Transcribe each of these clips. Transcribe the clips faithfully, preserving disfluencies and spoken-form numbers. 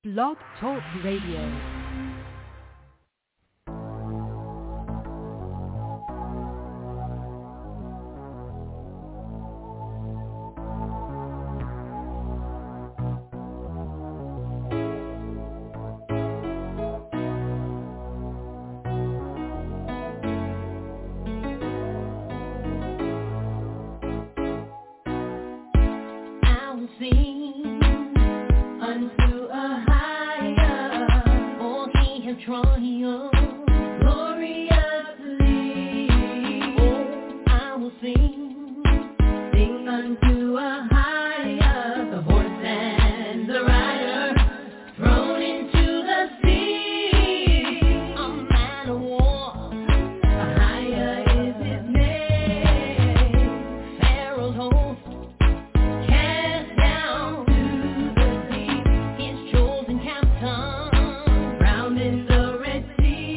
Blog Talk Radio. See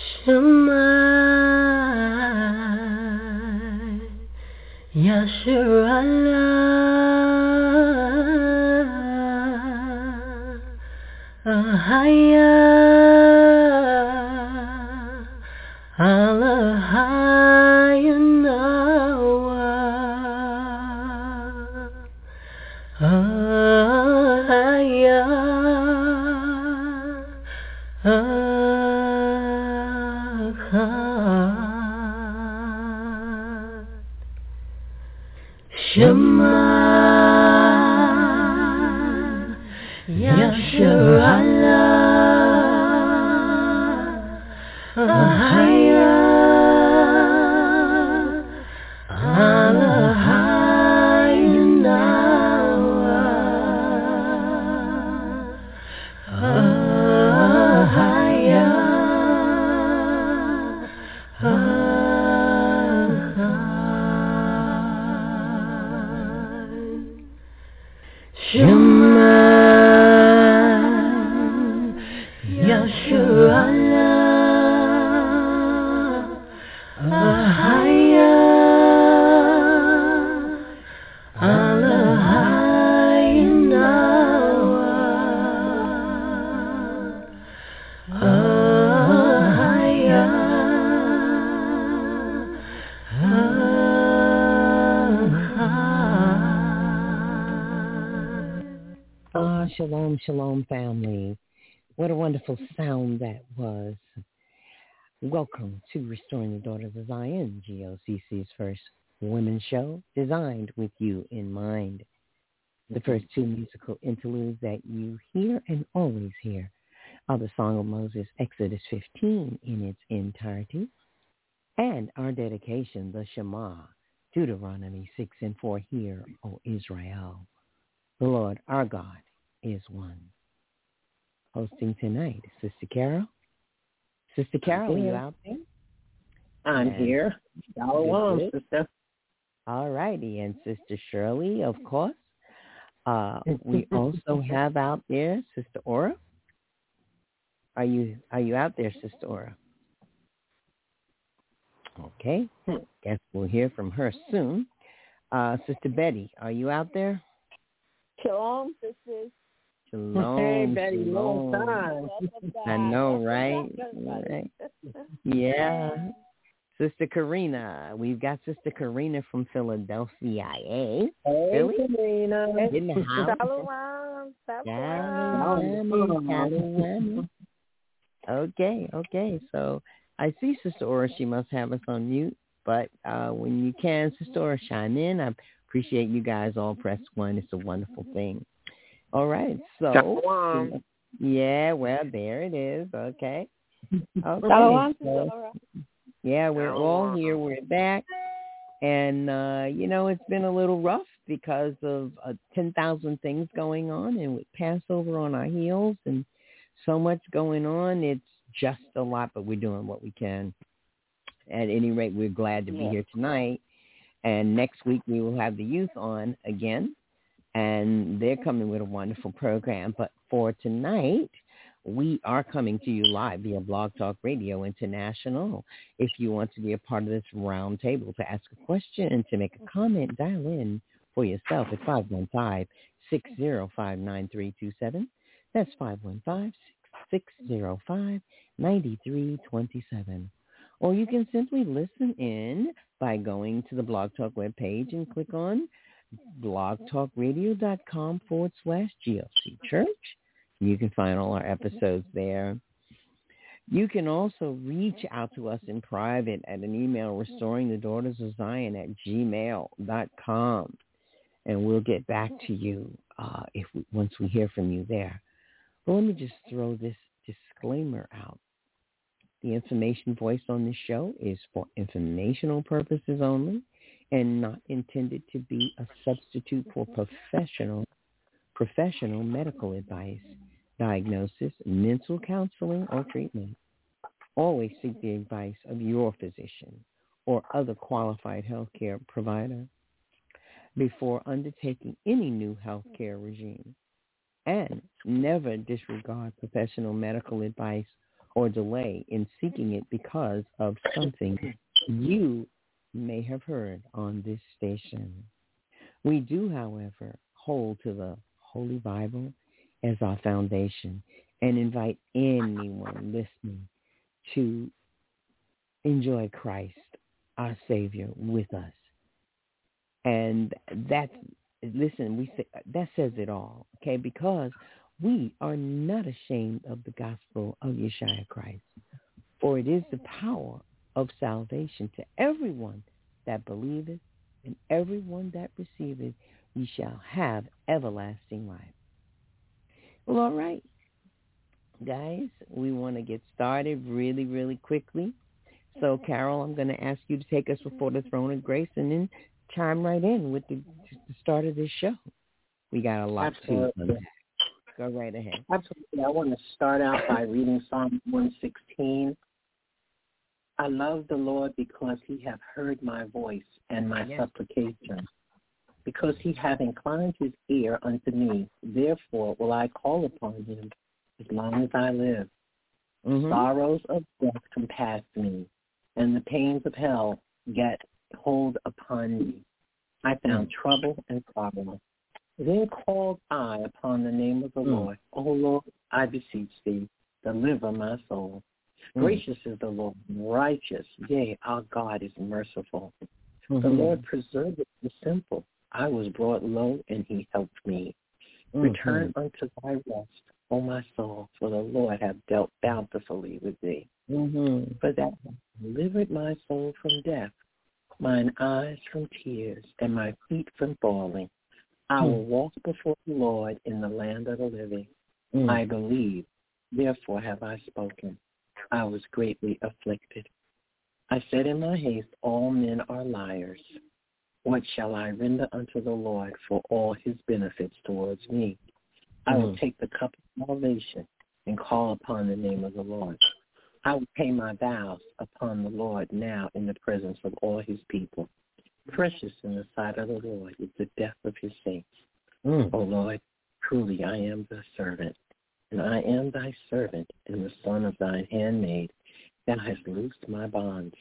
Shema Yasharallah Ahaya Alahayanawa Ahaya Ahad Shema Yasharallah Ahaya Alahayanawa Ahaya Shema Yasharallah Ahaya Alahayanawa Ahaya Ah, shalom, shalom, family. What a wonderful sound that was. Welcome to Restoring the Daughters of Zion, G O C C's first women's show, designed with you in mind. The first two musical interludes that you hear and always hear are the Song of Moses, Exodus fifteen in its entirety, and our dedication, the Shema, Deuteronomy six and four, Hear, O Israel. The Lord our God is one. Hosting tonight, Sister Carol. Sister Carol, are you out there? I'm and here. Shalom, sister. All righty. And Sister Shirley, of course. Uh, we also have out there Sister Aura. Are you are you out there, Sister Aura? Okay. Guess we'll hear from her soon. Uh, Sister Betty, are you out there? Shalom, sisters. Shalom. Hey, Betty, shalom. long time. I know, right? right? Yeah. Sister Karina. We've got Sister Karina from Philadelphia. Eh? Hey, Philly? Karina. In the house. Shalom. Shalom. Shalom. Okay, okay. So I see Sister Aura. She must have us on mute. But uh, when you can, Sister Aura, chime in. I appreciate you guys all press one. It's a wonderful thing. All right. So, Shalom. yeah, well, there it is. Okay. Okay. Shalom, So, yeah, we're all here. We're back. And, uh, you know, it's been a little rough because of uh, ten thousand things going on and with Passover on our heels and so much going on. It's just a lot, but we're doing what we can. At any rate, we're glad to be yeah. here tonight. And next week we will have the youth on again. And they're coming with a wonderful program. But for tonight, we are coming to you live via Blog Talk Radio International. If you want to be a part of this round table, to ask a question, to make a comment, dial in for yourself at five one five, six zero five, nine three two seven. That's five one five, six zero five, nine three two seven. Or you can simply listen in by going to the Blog Talk webpage and click on blogtalkradio.com forward slash GOC Church. You can find all our episodes there. You can also reach out to us in private at an email, restoring the daughters of Zion at gmail dot com. And we'll get back to you uh, if we, once we hear from you there. But let me just throw this disclaimer out. The information voiced on this show is for informational purposes only and not intended to be a substitute for professional professional medical advice, diagnosis, mental counseling, or treatment. Always seek the advice of your physician or other qualified healthcare provider before undertaking any new healthcare regime. And never disregard professional medical advice or delay in seeking it because of something you may have heard on this station. We do, however, hold to the Holy Bible as our foundation and invite anyone listening to enjoy Christ, our Savior, with us. And that's, listen, we say, that says it all, okay? Because we are not ashamed of the gospel of Yeshua Christ, for it is the power of salvation to everyone that believeth, and everyone that receiveth, we shall have everlasting life. Well, all right, guys, we want to get started really, really quickly. So, Carol, I'm going to ask you to take us before the throne of grace and then chime right in with the, the start of this show. We got a lot Absolutely. to unpack. Go right ahead. Absolutely. I want to start out by reading Psalm one sixteen. I love the Lord because he hath heard my voice and my Yes. supplication. Because he hath inclined his ear unto me, therefore will I call upon him as long as I live. Mm-hmm. Sorrows of death compassed me, and the pains of hell get hold upon me. I found trouble and sorrow. Then called I upon the name of the Mm. Lord. O Lord, I beseech thee, deliver my soul. Mm. Gracious is the Lord, righteous, yea, our God is merciful. Mm-hmm. The Lord preserveth the simple. I was brought low, and he helped me. Mm-hmm. Return unto thy rest, O my soul, for the Lord hath dealt bountifully with thee. Mm-hmm. For that hath delivered my soul from death, mine eyes from tears, and my feet from falling. I will walk before the Lord in the land of the living. Mm. I believe, therefore have I spoken. I was greatly afflicted. I said in my haste, all men are liars. What shall I render unto the Lord for all his benefits towards me? I will Mm. take the cup of salvation and call upon the name of the Lord. I will pay my vows upon the Lord now in the presence of all his people. Precious in the sight of the Lord is the death of his saints. Mm. O Lord, truly I am the servant, and I am thy servant and the son of thine handmaid. Thou hast loosed my bonds.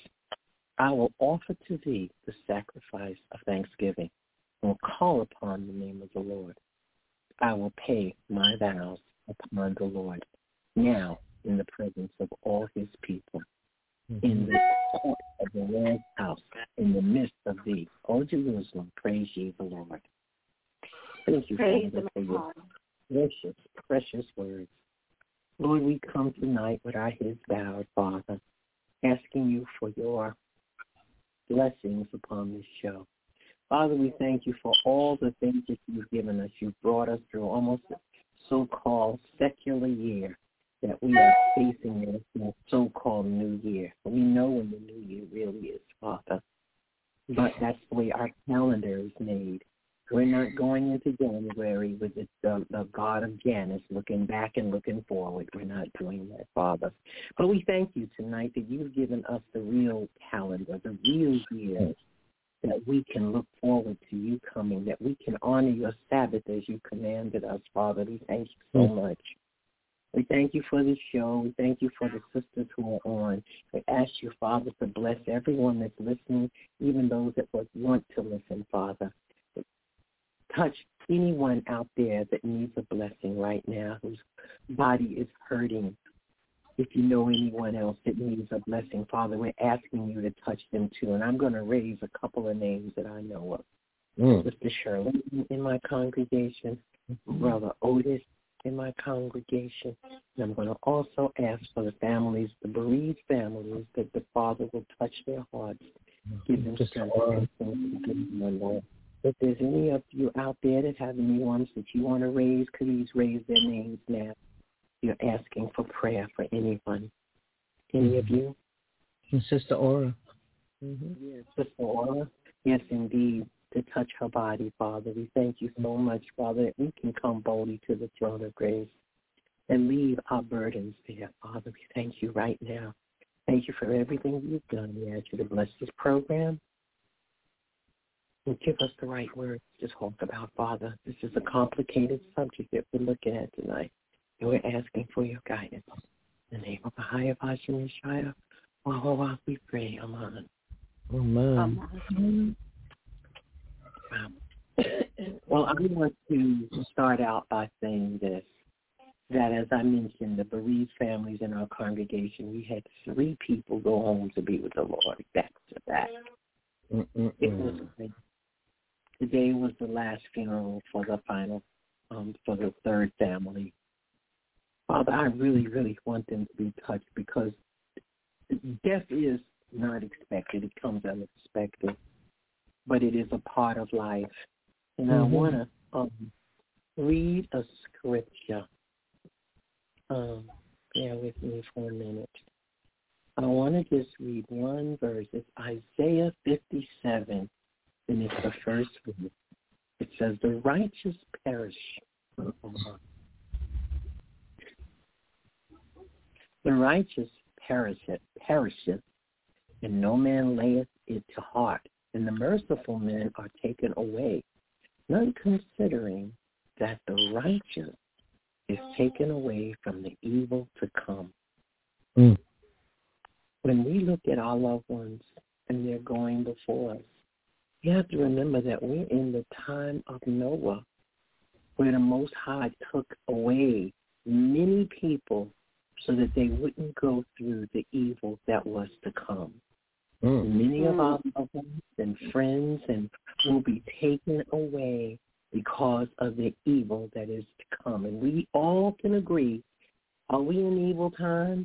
I will offer to thee the sacrifice of thanksgiving, and will call upon the name of the Lord. I will pay my vows upon the Lord now in the presence of all his people. In the court of the Lord's house, in the midst of thee, O Jerusalem, praise ye the Lord. Thank you, Praise Father, for the your precious, precious words. Lord, we come tonight with our heads bowed, Father, asking you for your blessings upon this show. Father, we thank you for all the things that you've given us. You've brought us through almost a so-called secular year that we are facing in a so-called new year. We know when the new year really is, Father. But that's the way our calendar is made. We're not going into January with the, the, the God of Janus looking back and looking forward. We're not doing that, Father. But we thank you tonight that you've given us the real calendar, the real year, that we can look forward to you coming, that we can honor your Sabbath as you commanded us, Father. We thank you so much. We thank you for this show. We thank you for the sisters who are on. We ask you, Father, to bless everyone that's listening, even those that would want to listen, Father. Touch anyone out there that needs a blessing right now, whose body is hurting. If you know anyone else that needs a blessing, Father, we're asking you to touch them too. And I'm going to raise a couple of names that I know of. Mm. Sister Shirley in my congregation, Brother Otis in my congregation. And I'm going to also ask for the families, the bereaved families, that the Father will touch their hearts, give them strength and forgive them, Lord. If there's any of you out there that have any ones that you want to raise, please raise their names now. You're asking for prayer for anyone. Any mm-hmm. of you? And Sister Aura. Mm-hmm. Yes, Sister Aura. Yes, indeed, to touch her body, Father. We thank you so much, Father, that we can come boldly to the throne of grace and leave our burdens there, Father. We thank you right now. Thank you for everything you've done. We ask you to bless this program and give us the right words to talk about, Father. This is a complicated subject that we're looking at tonight, and we're asking for your guidance. In the name of Ahaya Bashem Yeshaya, Wahawa, we pray, Amen. Amen. Um, Wow. Well, I want to start out by saying this, that as I mentioned, the bereaved families in our congregation, we had three people go home to be with the Lord back to back. Mm-mm-mm. It was great. Today was the last funeral for the final, um, for the third family. Father, I really, really want them to be touched because death is not expected. It comes unexpected, but it is a part of life. And mm-hmm. I want to um, read a scripture. Um, bear with me for a minute. I want to just read one verse. It's Isaiah fifty-seven, and it's the first verse. It says, the righteous perish. The righteous perisheth, perisheth, and no man layeth it to heart, and the merciful men are taken away, none considering that the righteous is taken away from the evil to come. Mm. When we look at our loved ones and they're going before us, you have to remember that we're in the time of Noah, where the Most High took away many people so that they wouldn't go through the evil that was to come. Mm. Many of our loved ones and friends and will be taken away because of the evil that is to come. And we all can agree, are we in evil times?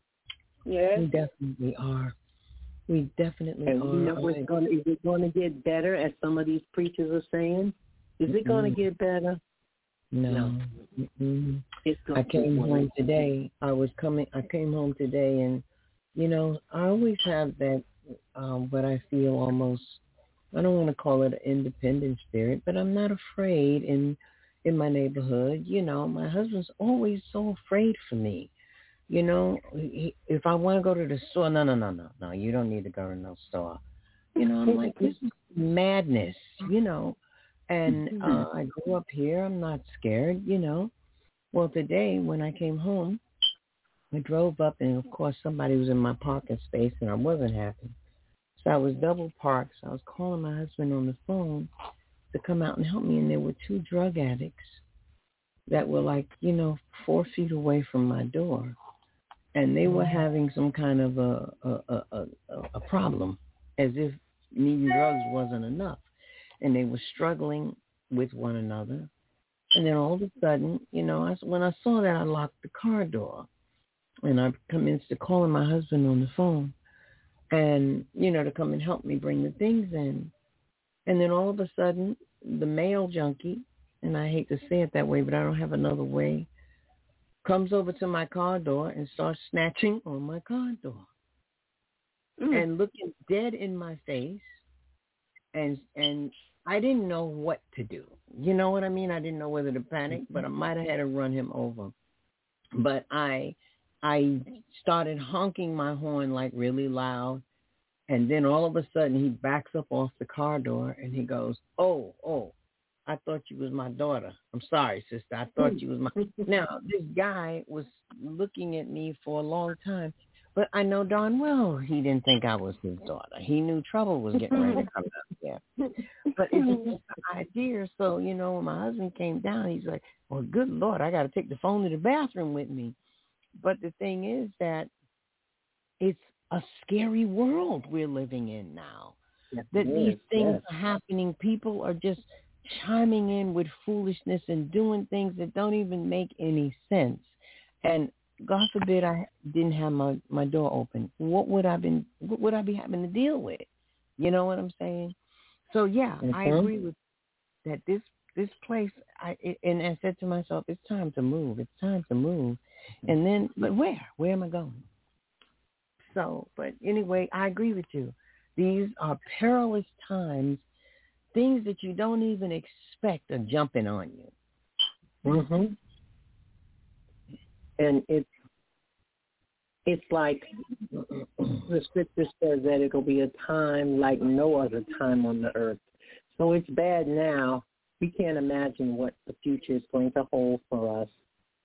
Yes. We definitely are. We definitely and are. We know it's gonna, is it going to get better, as some of these preachers are saying? Is mm-hmm. it going to get better? No. no. Mm-hmm. I came home today. I was coming. I came home today, and you know, I always have that. Um, what I feel almost. I don't want to call it an independent spirit, but I'm not afraid in in my neighborhood. You know, my husband's always so afraid for me. You know, he, if I want to go to the store, no, no, no, no, no, you don't need to go to no store. You know, I'm like, this is madness, you know. And uh, I grew up here. I'm not scared, you know. Well, today when I came home, I drove up, and, of course, somebody was in my parking space, and I wasn't happy. So I was double parked. So I was calling my husband on the phone to come out and help me, and there were two drug addicts that were, like, you know, four feet away from my door. And they were having some kind of a a, a, a, a problem, as if needing drugs wasn't enough. And they were struggling with one another. And then all of a sudden, you know, I, when I saw that, I locked the car door. And I commenced to calling my husband on the phone and, you know, to come and help me bring the things in. And then all of a sudden, the male junkie, and I hate to say it that way, but I don't have another way, comes over to my car door and starts snatching on my car door mm. and looking dead in my face. And and I didn't know what to do. You know what I mean? I didn't know whether to panic, but I might have had to run him over. But I I started honking my horn like really loud. And then all of a sudden he backs up off the car door and he goes, oh, oh. I thought you was my daughter. I'm sorry, sister. I thought you was my... Now, this guy was looking at me for a long time, but I know darn well he didn't think I was his daughter. He knew trouble was getting ready to come out there. But it's just the idea. So, you know, when my husband came down, he's like, well, good Lord, I got to take the phone to the bathroom with me. But the thing is that it's a scary world we're living in now. Yes, that these is, things yes. are happening. People are just chiming in with foolishness and doing things that don't even make any sense. And God forbid I didn't have my, my door open. What would I been what would I be having to deal with? You know what I'm saying? So yeah, mm-hmm. I agree with that. This this place, I and I said to myself, it's time to move. It's time to move. And then, but where? Where am I going? So, but anyway, I agree with you. These are perilous times. Things that you don't even expect are jumping on you. Mhm. And it's it's like the scripture says that it'll be a time like no other time on the earth. So it's bad now. We can't imagine what the future is going to hold for us.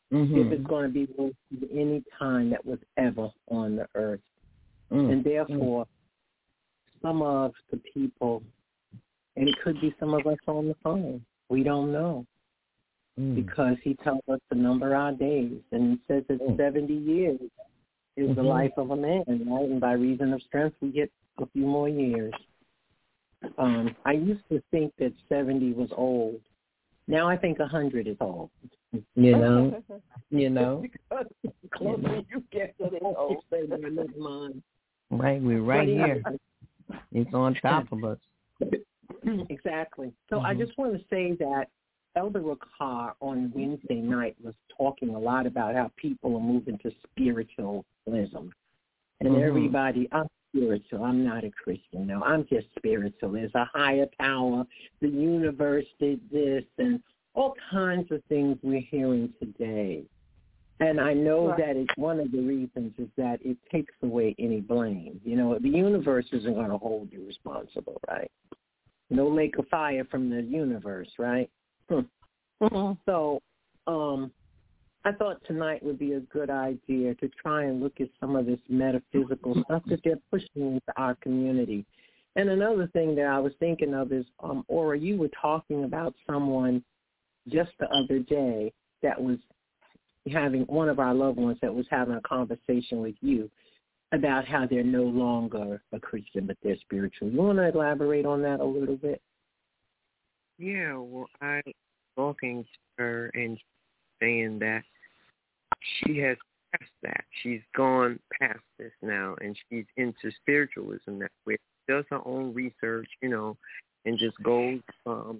Mm-hmm. if it's going to be worth any time that was ever on the earth. Mm. And therefore, mm. some of the people, and it could be some of us on the phone, we don't know. Mm. Because he tells us to number our days, and he says that mm. seventy years is mm-hmm. the life of a man, right? And by reason of strength, we get a few more years. Um, I used to think that seventy was old. Now I think one hundred is old. You know, you know. Because the closer you, know. you get to the old, the mine. Right, we're right here. It's on top of us. Exactly. So mm-hmm. I just want to say that Elder Rakar on Wednesday night was talking a lot about how people are moving to spiritualism. And mm-hmm. everybody, I'm spiritual. I'm not a Christian. No, I'm just spiritual. There's a higher power. The universe did this and all kinds of things we're hearing today. And I know right. that it's one of the reasons is that it takes away any blame. You know, the universe isn't going to hold you responsible, right? No lake of fire from the universe, right? Hmm. So um, I thought tonight would be a good idea to try and look at some of this metaphysical stuff that they're pushing into our community. And another thing that I was thinking of is, um, Aura, you were talking about someone just the other day that was having, one of our loved ones that was having a conversation with you about how they're no longer a Christian, but they're spiritual. You want to elaborate on that a little bit? Yeah, well, I was talking to her and saying that she has passed that. She's gone past this now, and she's into spiritualism that way. She does her own research, you know, and just goes um,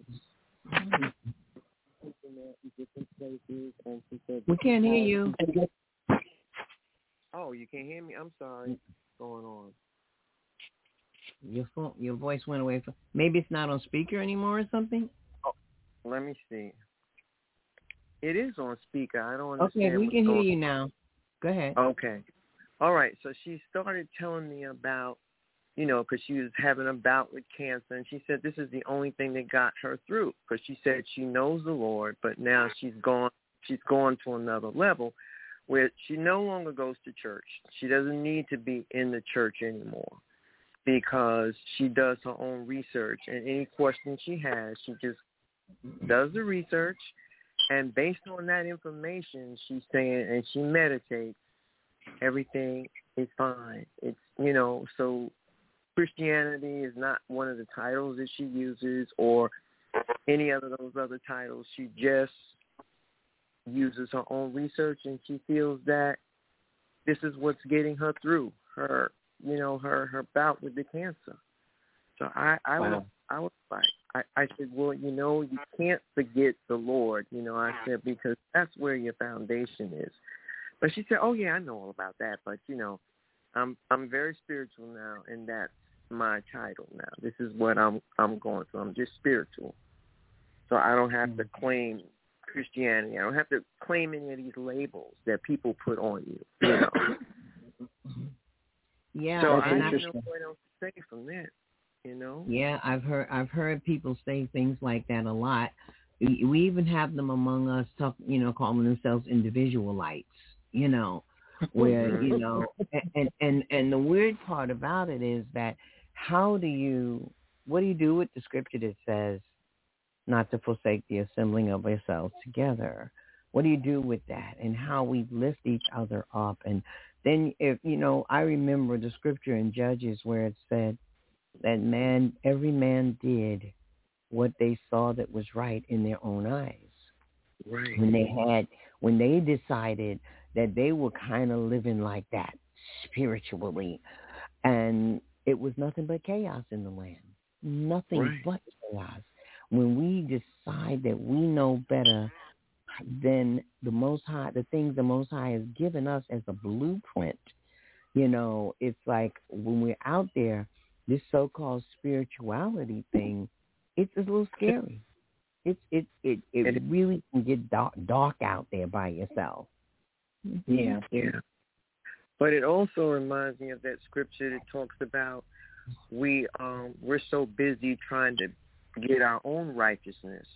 different places. And she said, we can't hear you. Oh, you can't hear me? I'm sorry. What's going on? Your phone, your voice went away. From, maybe it's not on speaker anymore or something? Oh, let me see. It is on speaker. I don't understand. Okay, we can hear you now. Go ahead. Okay. All right. So she started telling me about, you know, because she was having a bout with cancer, and she said this is the only thing that got her through, because she said she knows the Lord, but now she's gone, she's gone to another level where she no longer goes to church. She doesn't need to be in the church anymore because she does her own research, and any question she has, she just does the research, and based on that information, she's saying, and she meditates, everything is fine. It's, you know, so Christianity is not one of the titles that she uses or any other of those other titles. She just uses her own research, and she feels that this is what's getting her through her, you know, her, her bout with the cancer. So I, I wow. was, I was like, I, I said, well, you know, you can't forget the Lord, you know, I said, because that's where your foundation is. But she said, oh yeah, I know all about that, but you know, I'm, I'm very spiritual now, and that's my title now. This is what I'm, I'm going through. I'm just spiritual. So I don't have mm-hmm. to claim Christianity. I don't have to claim any of these labels that people put on you, you know. Yeah, so I don't know what else to say from that, you know. Yeah, I've heard I've heard people say things like that a lot. We even have them among us, talk, you know, calling themselves individualites, you know, where you know, and and and the weird part about it is that how do you, what do you do with the scripture that says not to forsake the assembling of ourselves together? What do you do with that, and how we lift each other up? And then, if you know, I remember the scripture in Judges where it said that man, every man did what they saw that was right in their own eyes. Right. When they had, when they decided that they were kind of living like that spiritually, and it was nothing but chaos in the land. Nothing right. but chaos. When we decide that we know better than the Most High, the things the Most High has given us as a blueprint, you know, it's like when we're out there, this so-called spirituality thing, it's a little scary. It's it it it really can get dark, dark out there by yourself. Yeah, yeah. But it also reminds me of that scripture that talks about we um we're so busy trying to get our own righteousness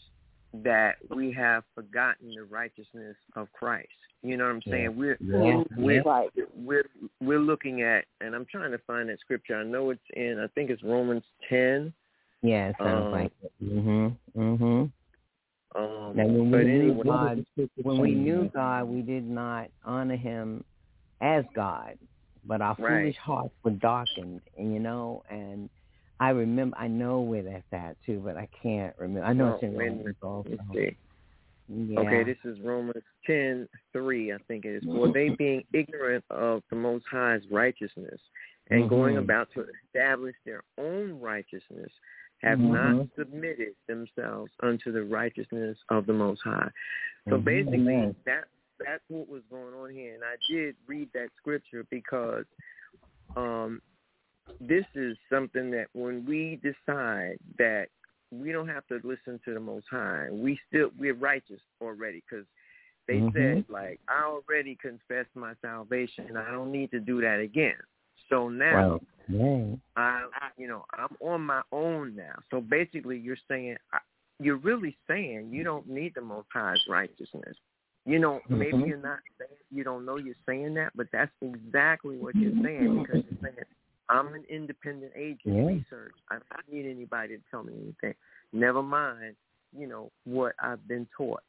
that we have forgotten the righteousness of Christ. You know what I'm saying? Yeah. We're Yeah. we're, Right. we're we're looking at, and I'm trying to find that scripture. I know it's in, I think it's Romans ten. Yeah, it sounds Um, like it. Mhm. Mhm. Um, Now, when but we knew anyway, God, when we knew God, we did not honor Him as God, but our Right. foolish hearts were darkened, and you know. And I remember, I know where that's at too, but I can't remember. I know well, it's in wait a Romans minute. also. Let's see. Yeah. Okay, this is Romans ten three, I think it is. For they being ignorant of the Most High's righteousness and going Mhm. about to establish their own righteousness, have Mhm. not submitted themselves unto the righteousness of the Most High. So Mhm. basically, Amen. that that's what was going on here. And I did read that scripture because um, this is something that when we decide that we don't have to listen to the Most High, we still we're righteous already, because they Mhm. said, like, I already confessed my salvation. I don't need to do that again. So now, Wow. Yeah. I, you know, I'm on my own now. So basically, you're saying, you're really saying you don't need the Most High's righteousness. You know, maybe Mhm. you're not saying, you don't know you're saying that, but that's exactly what you're saying, because you're saying, I'm an independent agent, Yeah. research. I don't need anybody to tell me anything. Never mind, you know, what I've been taught.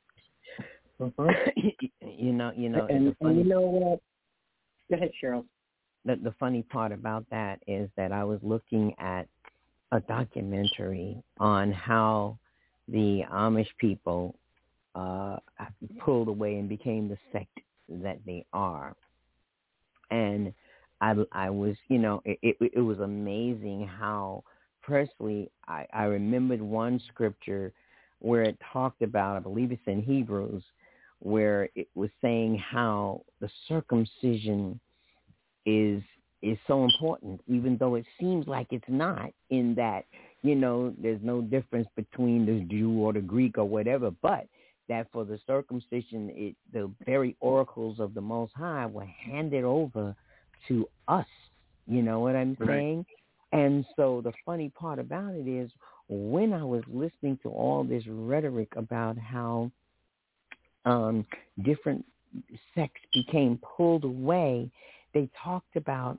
you know, you know, and, the funny, and you know what? Go ahead, Cheryl. the, the funny part about that is that I was looking at a documentary on how the Amish people uh, pulled away and became the sect that they are. And I, I was, you know, it, it, it was amazing how, personally, I, I remembered one scripture where it talked about, I believe it's in Hebrews, where it was saying how the circumcision is is so important, even though it seems like it's not, in that, you know, there's no difference between the Jew or the Greek or whatever, but that for the circumcision, it, the very oracles of the Most High were handed over to us. You know what I'm Right. saying? And so the funny part about it is, when I was listening to all this rhetoric about how um, different sects became pulled away, they talked about,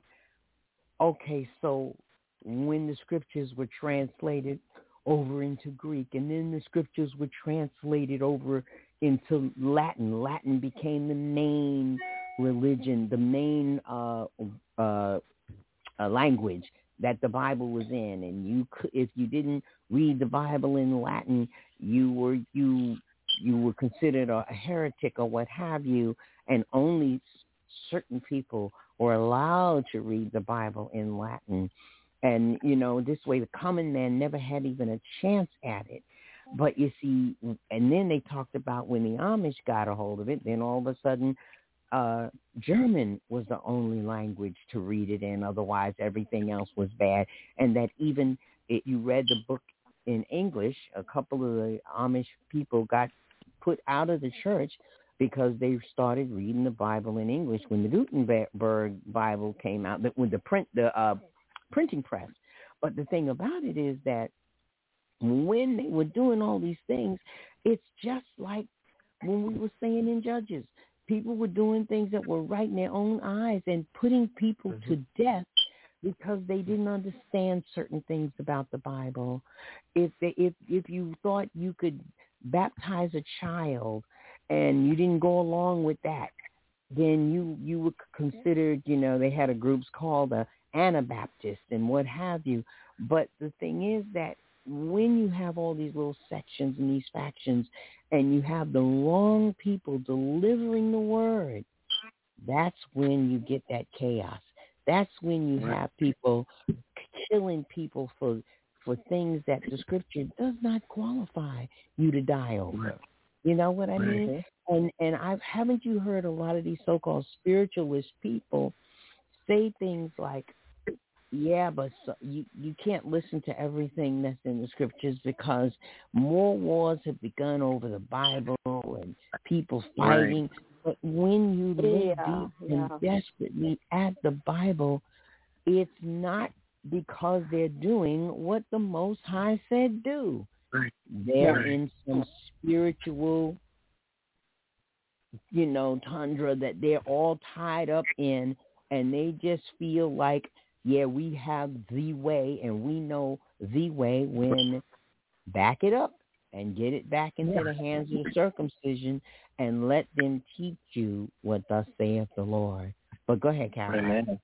okay, so when the scriptures were translated over into Greek, and then the scriptures were translated over into Latin, Latin became the main religion, the main uh, uh, uh, language that the Bible was in. And you could, if you didn't read the Bible in Latin, you were you you were considered a heretic or what have you, and only certain people were allowed to read the Bible in Latin. And, you know, this way the common man never had even a chance at it. But you see, and then they talked about when the Amish got a hold of it, then all of a sudden uh, German was the only language to read it in. Otherwise, everything else was bad. And that even if you read the book in English, a couple of the Amish people got put out of the church because they started reading the Bible in English when the Gutenberg Bible came out, with the print, the uh, printing press. But the thing about it is that when they were doing all these things, it's just like when we were saying in Judges. People were doing things that were right in their own eyes and putting people mm-hmm. to death because they didn't understand certain things about the Bible. If they, if if you thought you could baptize a child and you didn't go along with that, then you you were considered, you know, they had a groups called the Anabaptist and what have you. But the thing is that when you have all these little sections and these factions and you have the wrong people delivering the word, that's when you get that chaos. That's when you have people killing people for for things that the scripture does not qualify you to die over. You know what I mean? And and I haven't you heard a lot of these so-called spiritualist people say things like, yeah, but so, you, you can't listen to everything that's in the scriptures because more wars have begun over the Bible and people fighting. Right. But when you look yeah, deep yeah. and desperately at the Bible, it's not because they're doing what the Most High said do. Right. They're Right. in some spiritual, you know, tundra that they're all tied up in, and they just feel like, yeah, we have the way, and we know the way, when back it up and get it back into Yeah. the hands of the circumcision and let them teach you what thus saith the Lord. But go ahead, Carol. Amen.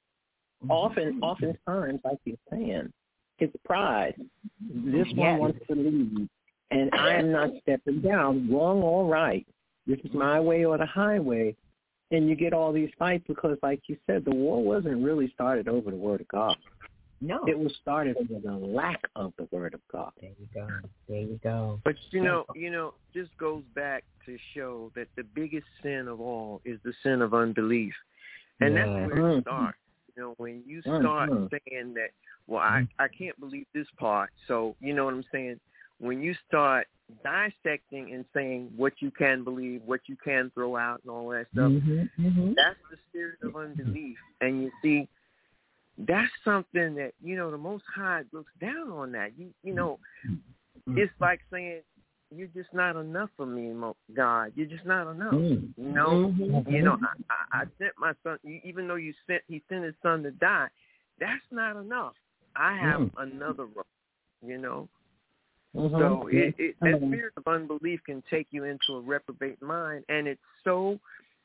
Often, oftentimes, like you're saying, it's pride. This one Yes. wants to lead, and I am not stepping down. Wrong or right. This is my way or the highway. And you get all these fights because, like you said, the war wasn't really started over the Word of God. No. It was started over the lack of the Word of God. There you go. There you go. But you know, you know, just goes back to show that the biggest sin of all is the sin of unbelief, and Yeah. that's where it starts. You know, when you start Mhm. saying that, well, I I can't believe this part, so you know what I'm saying. When you start dissecting and saying what you can believe, what you can throw out, and all that stuff, Mm-hmm, mm-hmm. that's the spirit of unbelief. And you see, that's something that, you know, the Most High looks down on that. You you know, it's like saying, you're just not enough for me, Mo- God. You're just not enough. Mm. You know, Mhm. you know. I, I, I sent my son, even though you sent, he sent his son to die. That's not enough. I have Mm. another road. You know. Mhm. So it, it, that Mhm. spirit of unbelief can take you into a reprobate mind, and it's so,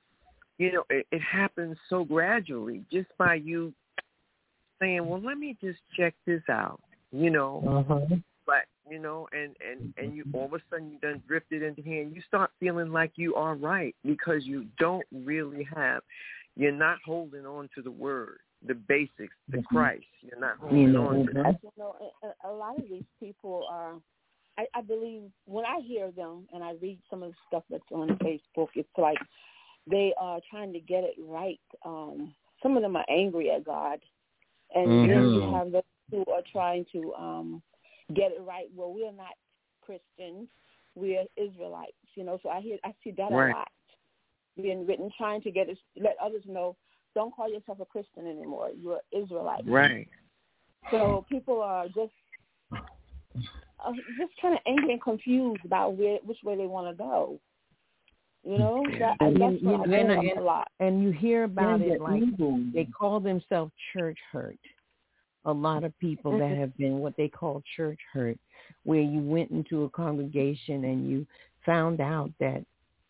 you know, it, it happens so gradually, just by you saying, well, let me just check this out, you know, Mhm. but, you know, and, and, and you all of a sudden you done drifted into here, and you start feeling like you are right, because you don't really have, you're not holding on to the word, the basics, the Christ. You're not holding Mhm. on to that. As you know, a, a lot of these people are, I, I believe, when I hear them and I read some of the stuff that's on Facebook, it's like they are trying to get it right. Um, some of them are angry at God. And Mhm. then you have those who are trying to um, get it right. Well, we are not Christians. We are Israelites, you know. So I hear, I see that Right. a lot being written, trying to get us, let others know, don't call yourself a Christian anymore. You're Israelite. Right. So people are just uh, just kind of angry and confused about where, which way they want to go. You know, Yeah. that, And that's you- what you I know, see and- a lot. And you hear about Yeah, it like evil. they call themselves church hurt. A lot of people that have been what they call church hurt, where you went into a congregation and you found out that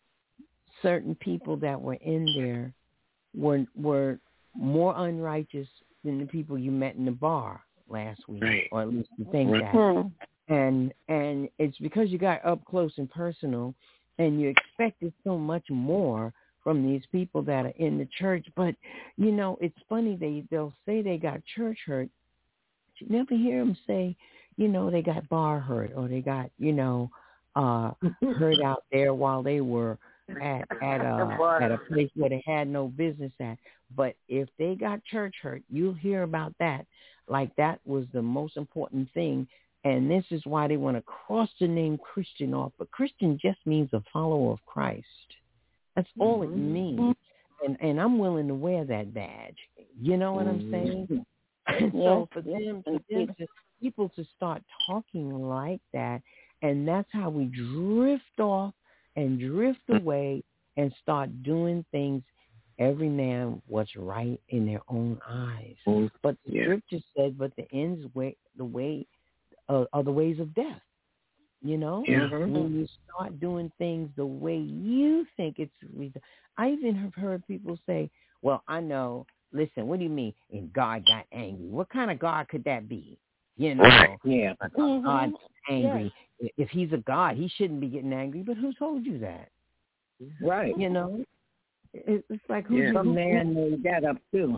certain people that were in there were were more unrighteous than the people you met in the bar last week, Right. or at least you think Right. that. Hmm. And and it's because you got up close and personal, and you expected so much more from these people that are in the church. But you know, it's funny, they they'll say they got church hurt. You never hear them say, you know, they got bar hurt, or they got, you know, uh, hurt out there while they were at at a at a place where they had no business at. But if they got church hurt, you'll hear about that. Like that was the most important thing. And this is why they want to cross the name Christian off. But Christian just means a follower of Christ. That's all it means. And and I'm willing to wear that badge. You know what I'm saying? And so for Yes, them, yes, for them to people to start talking like that, and that's how we drift off and drift away and start doing things, every man what's right in their own eyes. But the Yeah. scripture said, but the ends way the way uh, are the ways of death. You know, Yeah. when you start doing things the way you think it's reason. I even have heard people say, well, I know, listen, what do you mean? And God got angry. What kind of God could that be? You know, Right. Yeah. God's angry. If he's a God, he shouldn't be getting angry. But who told you that? Right. You know, it, it's like, who, Yeah. who, Some man made that up too.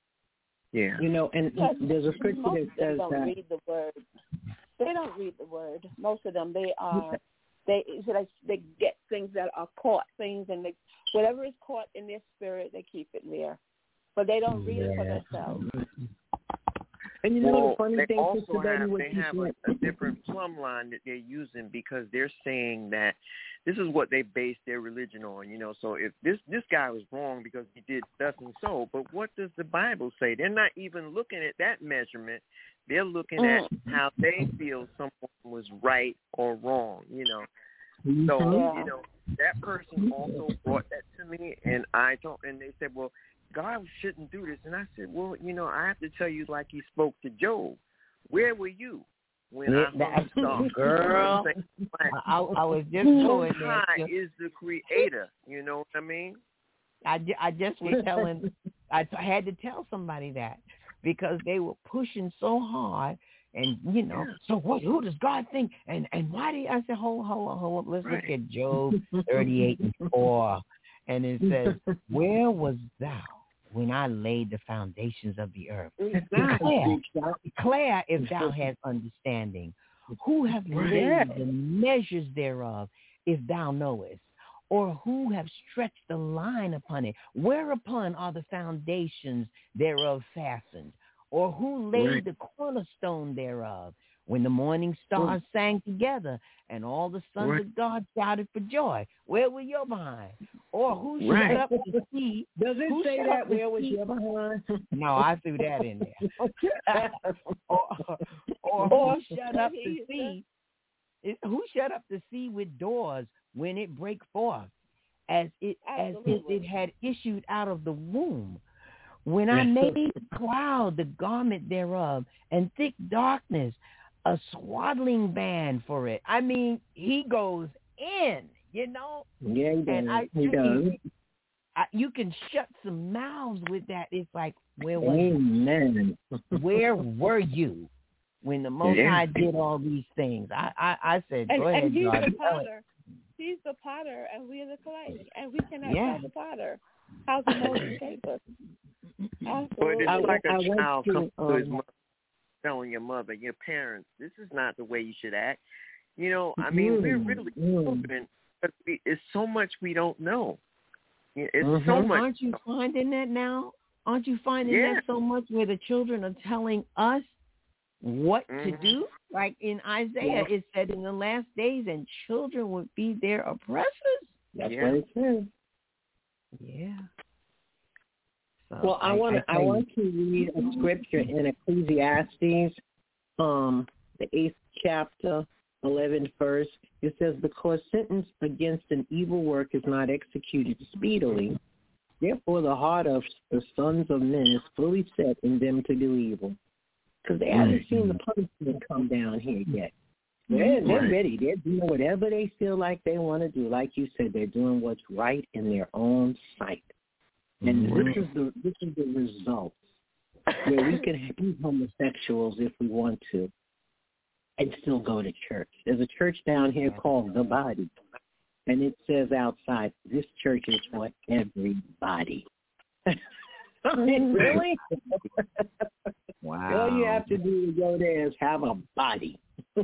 Yeah. You know, and Yes, there's a scripture most that of them says don't that. read the word. They don't read the word. Most of them, they are, they it's like they get things that are caught, things, and they, whatever is caught in their spirit, they keep it there. But they don't read it for Yeah. themselves. And you know well, the funny they thing, also Sister Betty, have what they you have a, said. a different plumb line that they're using because they're saying that this is what they base their religion on. You know, so if this this guy was wrong because he did thus and so, but what does the Bible say? They're not even looking at that measurement. They're looking Mm. at how they feel someone was right or wrong. You know, so Yeah. you know that person also brought that to me, and I don't. And they said, well, God shouldn't do this. And I said, well, you know, I have to tell you like he spoke to Job. Where were you when Yeah, I hung the star? girl, I, I was just Most going there. High is the creator. You know what I mean? I, ju- I just was telling, I t- had to tell somebody that because they were pushing so hard. And, you know, Yeah. so what? Who does God think? And and why do you, I said, hold, hold on, hold on. Let's Right. look at Job thirty-eight and four. And it says, where was thou when I laid the foundations of the earth? Declare, declare if thou hast understanding. Who have laid the measures thereof, if thou knowest? Or who have stretched the line upon it? Whereupon are the foundations thereof fastened? Or who laid Right. the cornerstone thereof? When the morning stars mm. sang together and all the sons right. of God shouted for joy, where were your behind? Or who right. shut up the sea? Does it who say shut that? up the Where was sea? your behind? No, I threw that in there. or, or who shut up the sea? It, who shut up the sea with doors when it break forth, as it Absolutely. as if it had issued out of the womb? When I made the cloud the garment thereof, and thick darkness a swaddling band for it. I mean, he goes in, you know. Yeah, he does. And I, he does. I, you can shut some mouths with that. It's like, where was Amen. you? Where were you when the Most Yeah. High did all these things? I, I, I said, And, go ahead, and he's God. the potter. He's the potter, and we're the clay, and we cannot Yeah. tell the potter how to mold and shape us. But Absolutely. it's I- like a I went child to, comes to his um, mother, telling your mother, your parents, this is not the way you should act. You know, I mean, we're Mm, really mm. children, but we, it's so much we don't know. Yeah, It's Mhm. so much. Aren't you finding that now? Aren't you finding Yeah. that so much where the children are telling us what to Mhm. do? Like in Isaiah, it said in the last days, and children would be their oppressors. That's Yeah. what it says. Yeah. So Well, I want to I, tell you- want to read a scripture in Ecclesiastes, um, the eighth chapter, eleventh verse. It says, "Because sentence against an evil work is not executed speedily, therefore the heart of the sons of men is fully set in them to do evil." Because they haven't seen the punishment come down here yet. They're, they're Right. ready. They're doing whatever they feel like they want to do. Like you said, they're doing what's right in their own sight. And Mhm. this is the this is the result where we can be homosexuals if we want to and still go to church. There's a church down here called The Body, and it says outside, this church is for everybody. I mean, really? Wow. All you have to do to go there is have a body.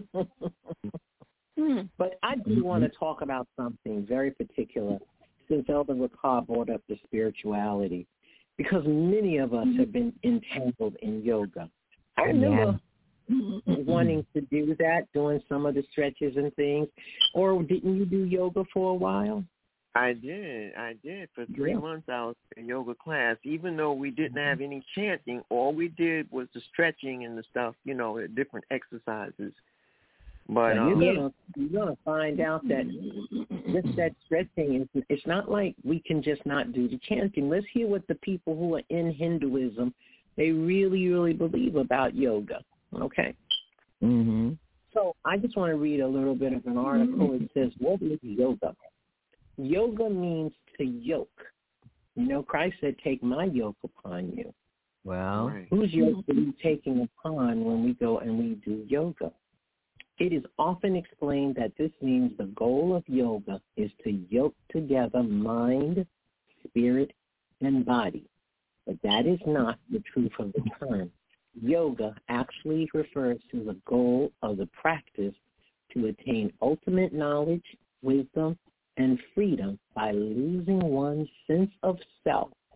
Hmm. But I do want to talk about something very particular since Elder Ricard brought up the spirituality, because many of us have been entangled in yoga. I remember wanting to do that, doing some of the stretches and things. Or didn't you do yoga for a while? I did. I did. For three Yeah. months I was in yoga class. Even though we didn't have any chanting, all we did was the stretching and the stuff, you know, different exercises. But Now, um, you're gonna you're gonna find out that just that stretching is it's not like we can just not do the chanting. Let's hear what the people who are in Hinduism they really really believe about yoga. Okay. Mhm. So I just want to read a little bit of an article. It says, "What is yoga?" Yoga means to yoke. You know, Christ said, "Take my yoke upon you." Well, right. Whose yoke are we taking upon when we go and we do yoga? It is often explained that this means the goal of yoga is to yoke together mind, spirit, and body. But that is not the truth of the term. Yoga actually refers to the goal of the practice to attain ultimate knowledge, wisdom, and freedom by losing one's sense of self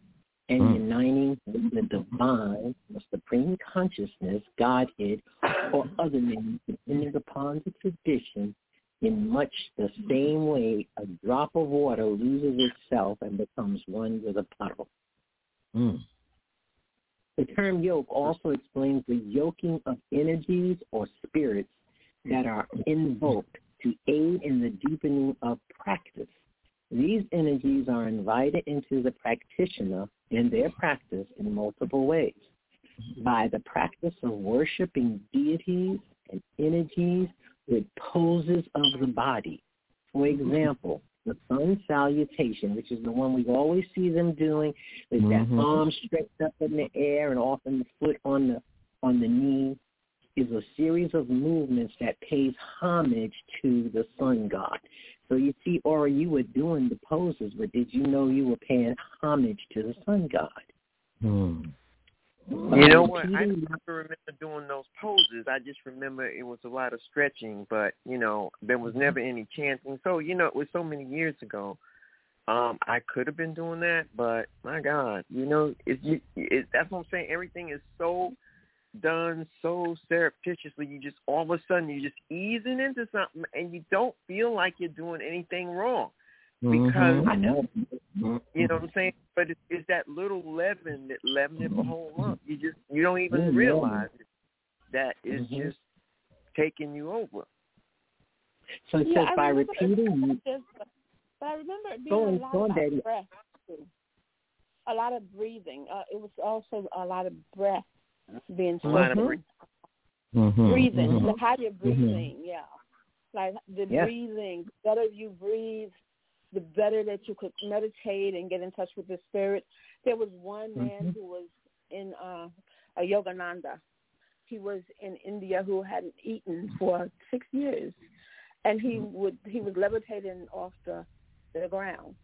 and Mm. uniting with the divine, the supreme consciousness, Godhead, or other names depending upon the tradition, in much the same way a drop of water loses itself and becomes one with a puddle. Mm. The term yoke also explains the yoking of energies or spirits that are invoked to aid in the deepening of practice. These energies are invited into the practitioner in their practice in multiple ways. By the practice of worshiping deities and energies with poses of the body. For example, the sun salutation, which is the one we always see them doing, with Mm-hmm. that arm stretched up in the air and often the foot on the on the knee, is a series of movements that pays homage to the sun god. So you see, Aura, you were doing the poses, but did you know you were paying homage to the sun god? Mm. You know what? I don't remember doing those poses. I just remember it was a lot of stretching, but, you know, there was never any chanting. So, you know, it was so many years ago. Um, I could have been doing that, but, my God, you know, it, it, that's what I'm saying. Everything is so done so surreptitiously. You just, all of a sudden, you're just easing into something, and you don't feel like you're doing anything wrong. Because, Mm-hmm. I know. you know what I'm saying? But it's, it's that little leaven that leaveneth the whole lump. You just, you don't even Mm-hmm. realize it, that it's Mm-hmm. just taking you over. So it Yeah, says I by remember it repeating, just, but I remember it being Go a on, lot go on, about Daddy. breath too. A lot of breathing. Uh, it was also a lot of breath being A lot of spoken. breathing. Mm-hmm. breathing, Mm-hmm. the how you're breathing, yeah. Like the Yeah. breathing, the better you breathe, the better that you could meditate and get in touch with the spirit. There was one man Mhm. who was in uh, a Yogananda. He was in India who hadn't eaten for six years, and he would he was levitating off the the ground.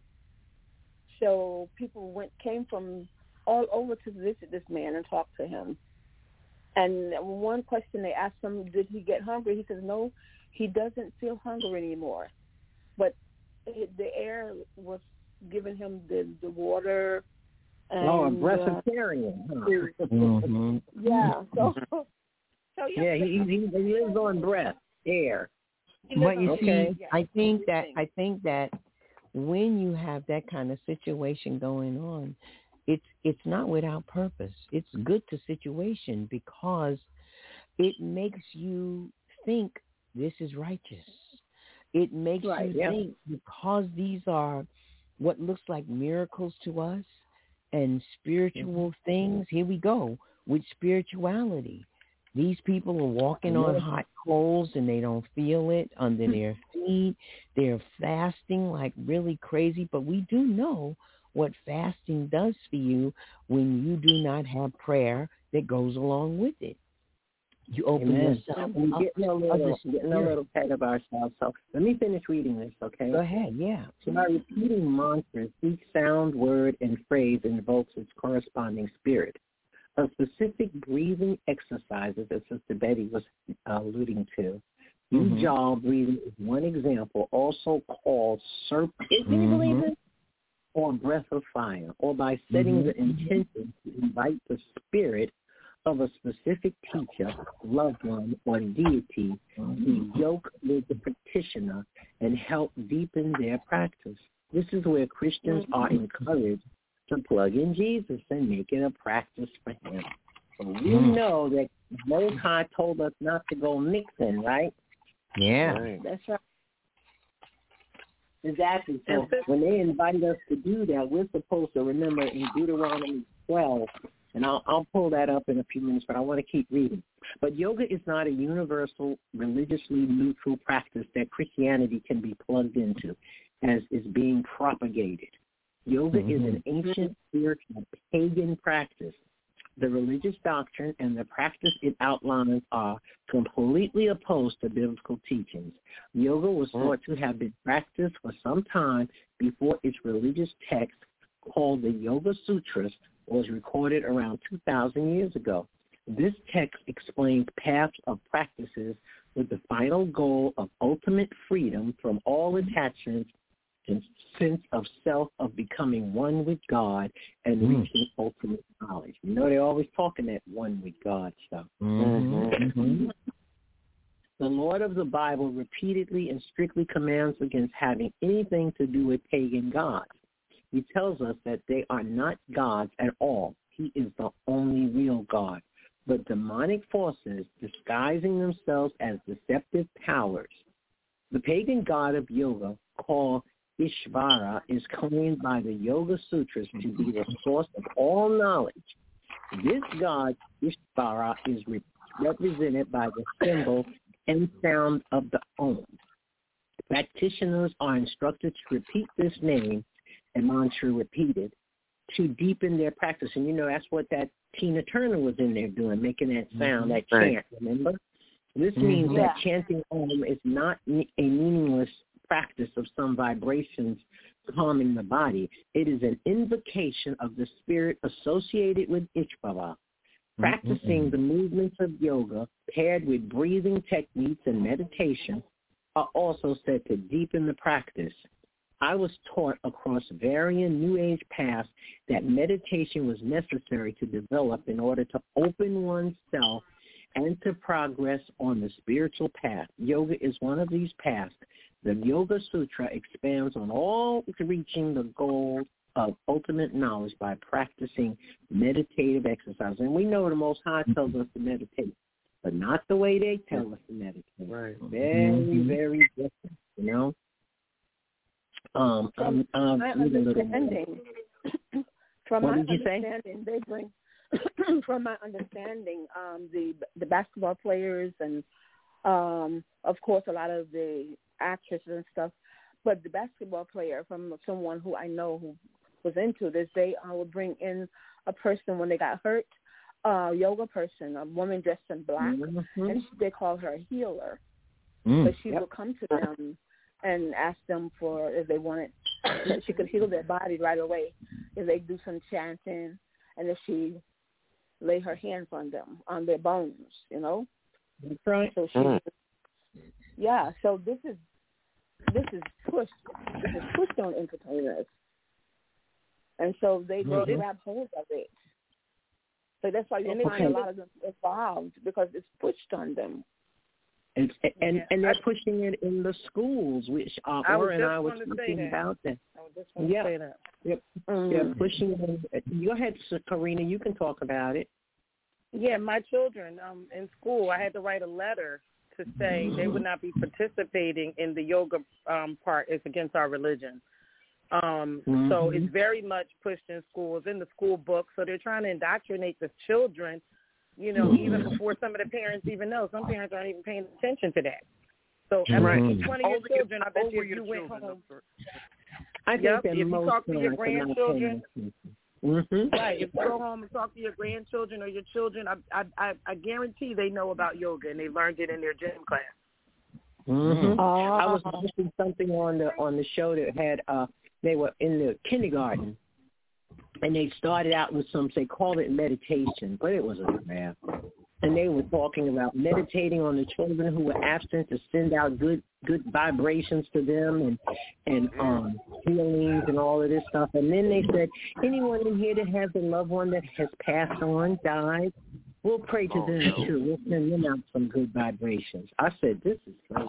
So people went came from all over to visit this man and talk to him. And one question they asked him, did he get hungry? He says, no, he doesn't feel hungry anymore. But it, the air was giving him the, the water. And, oh, a uh, breatharian. Huh? Mm-hmm. yeah. So, so Yeah, he, he he lives on breath, air. he lives But you on- Okay. see, yeah, I think that breathing. I think that when you have that kind of situation going on, it's it's not without purpose. It's good to situation because it makes you think this is righteous. It makes Right, you yeah. think because these are what looks like miracles to us and spiritual things. Here we go with spirituality. These people are walking on hot coals and they don't feel it under their feet. They're fasting like really crazy. But we do know what fasting does for you when you do not have prayer that goes along with it. You open Amen. yourself We're up. getting a of little, the getting a spirit. little ahead of ourselves. So let me finish reading this, okay? Go ahead, yeah. So by repeating mantras, each sound, word, and phrase invokes its corresponding spirit. A specific breathing exercises, as Sister Betty was uh, alluding to. Mhm. Ujjayi breathing is one example, also called serpent. Can you believe Mhm. it? Or breath of fire, or by setting Mhm. the intention to invite the spirit of a specific teacher, loved one, or deity to yoke with the practitioner and help deepen their practice. This is where Christians are encouraged to plug in Jesus and make it a practice for him. So we Mm. know that Most High told us not to go mixing, right? Yeah. Right. That's right. Exactly. So when they invite us to do that, we're supposed to remember in Deuteronomy twelve, and I'll, I'll pull that up in a few minutes, but I want to keep reading. But yoga is not a universal, religiously neutral practice that Christianity can be plugged into, as is being propagated. Yoga mm-hmm. is an ancient, spiritual, pagan practice. The religious doctrine and the practice it outlines are completely opposed to biblical teachings. Yoga was thought to have been practiced for some time before its religious text, called the Yoga Sutras, was recorded around two thousand years ago. This text explains paths of practices with the final goal of ultimate freedom from all attachments and sense of self of becoming one with God and Mm. reaching ultimate knowledge. You know, they're always talking that one with God stuff. Mm-hmm. Mm-hmm. The Lord of the Bible repeatedly and strictly commands against having anything to do with pagan gods. He tells us that they are not gods at all. He is the only real God. But demonic forces disguising themselves as deceptive powers. The pagan god of yoga, called Ishvara, is claimed by the Yoga Sutras to be the source of all knowledge. This god, Ishvara, is re- represented by the symbol and sound of the Om. Practitioners are instructed to repeat this name and mantra repeated to deepen their practice. And, you know, that's what that Tina Turner was in there doing, making that sound, that Right. chant, remember? This Mm-hmm. means that Yeah. chanting Om is not a meaningless practice of some vibrations calming the body. It is an invocation of the spirit associated with Ishvara. Practicing Mm-hmm. the movements of yoga paired with breathing techniques and meditation are also said to deepen the practice. I was taught across varying New Age paths that meditation was necessary to develop in order to open oneself and to progress on the spiritual path. Yoga is one of these paths. The Yoga Sutra expands on all reaching the goal of ultimate knowledge by practicing meditative exercise. And we know the Most High tells us to meditate, but not the way they tell us to meditate. Right. Very, Mhm. very different, you know? Um, um, um, my read a little more. understanding, from What my did you say? understanding, they bring, from my understanding, um, the the basketball players and, um, of course, a lot of the actresses and stuff. But the basketball player, from someone who I know who was into this, they uh, would bring in a person when they got hurt, a yoga person, a woman dressed in black, Mm-hmm. and they call her a healer. Mm. But she Yep. would come to them and ask them for if they wanted, if she could heal their body right away, if they do some chanting, and if she lay her hands on them, on their bones, you know. That's right. So she, Mm. yeah. So this is this is pushed. This is pushed on entertainers, and so they go Mhm. grab hold of it. So that's why you And find a it's- lot of them involved because it's pushed on them. And, and, Yeah. and they're I- pushing it in the schools, which uh, I was Laura and just I was gonna say talking that. about that. I was just going Yeah. to say that. Yep. Mm. They're pushing it in. Go ahead, Karina. You can talk about it. Yeah, my children um, in school, I had to write a letter to say they would not be participating in the yoga um, part. It's against our religion. Um, So Mhm. it's very much pushed in schools, in the school book. So they're trying to indoctrinate the children, you know, even before some of the parents even know. Some parents aren't even paying attention to that. So I mean, Right. each one of your Over your- children, I bet over you if your you went children, home, of I think Yep, that if you most talk to your parents are not grandchildren- paying attention. Mhm. right, if you go home and talk to your grandchildren or your children, I, I, I, I guarantee they know about yoga and they learned it in their gym class. Mhm. I was Oh. watching something on the on the show that had uh they were in the kindergarten and they started out with some they called it meditation, but it was a crap. And they were talking about meditating on the children who were absent to send out good good vibrations to them and and um healings and all of this stuff. And then they said, anyone in here that has a loved one that has passed on, died, we'll pray to Oh, them no. too. We'll send them out some good vibrations. I said, this is crazy.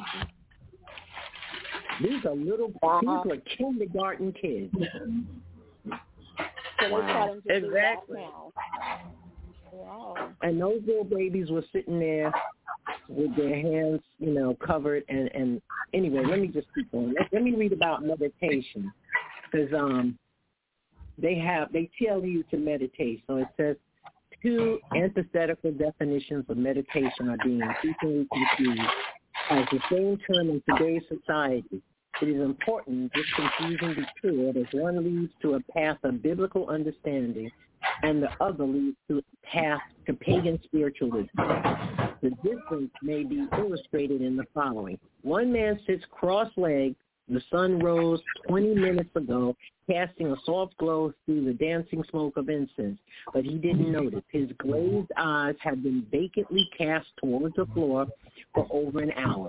These are little, these are kindergarten kids. So they're starting to do that Exactly. now. Wow. And those little babies were sitting there with their hands, you know, covered. And, and anyway, let me just keep going. Let, let me read about meditation because um, they have, they tell you to meditate. So it says, two antithetical definitions of meditation are being increasingly confused as the same term in today's society. It is important this confusion be cleared as one leads to a path of biblical understanding and the other leads to a path to pagan spiritualism. The difference may be illustrated in the following. One man sits cross-legged. The sun rose twenty minutes ago, casting a soft glow through the dancing smoke of incense, but he didn't notice. His glazed eyes had been vacantly cast towards the floor for over an hour.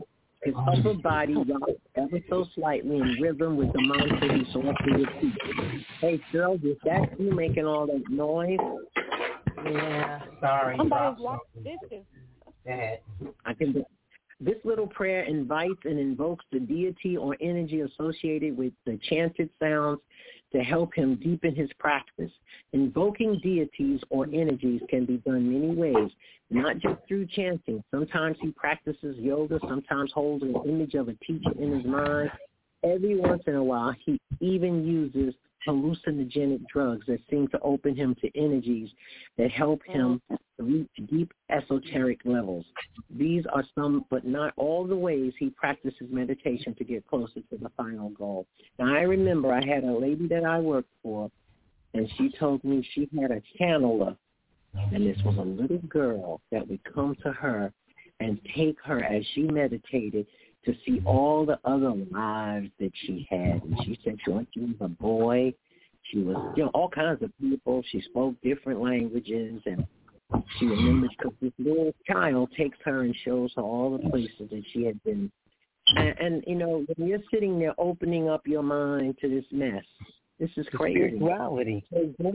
His upper body rocks ever so slightly in rhythm with the mantra he softly repeats. Hey, girl, is that you making all that noise? Yeah, sorry. Somebody's washing dishes. Go ahead. I can do. This little prayer invites and invokes the deity or energy associated with the chanted sounds to help him deepen his practice. Invoking deities or energies can be done many ways, not just through chanting. Sometimes he practices yoga, sometimes holds an image of a teacher in his mind. Every once in a while, he even uses hallucinogenic drugs that seem to open him to energies that help him reach deep esoteric levels. These are some, but not all, the ways he practices meditation to get closer to the final goal. Now, I remember I had a lady that I worked for, and she told me she had a channeler, and this was a little girl that would come to her and take her as she meditated to see all the other lives that she had. And she said she was a boy. She was, you know, all kinds of people. She spoke different languages, and she remembers because this little child takes her and shows her all the places that she had been. And, and, you know, when you're sitting there opening up your mind to this mess, this is crazy. Spirituality.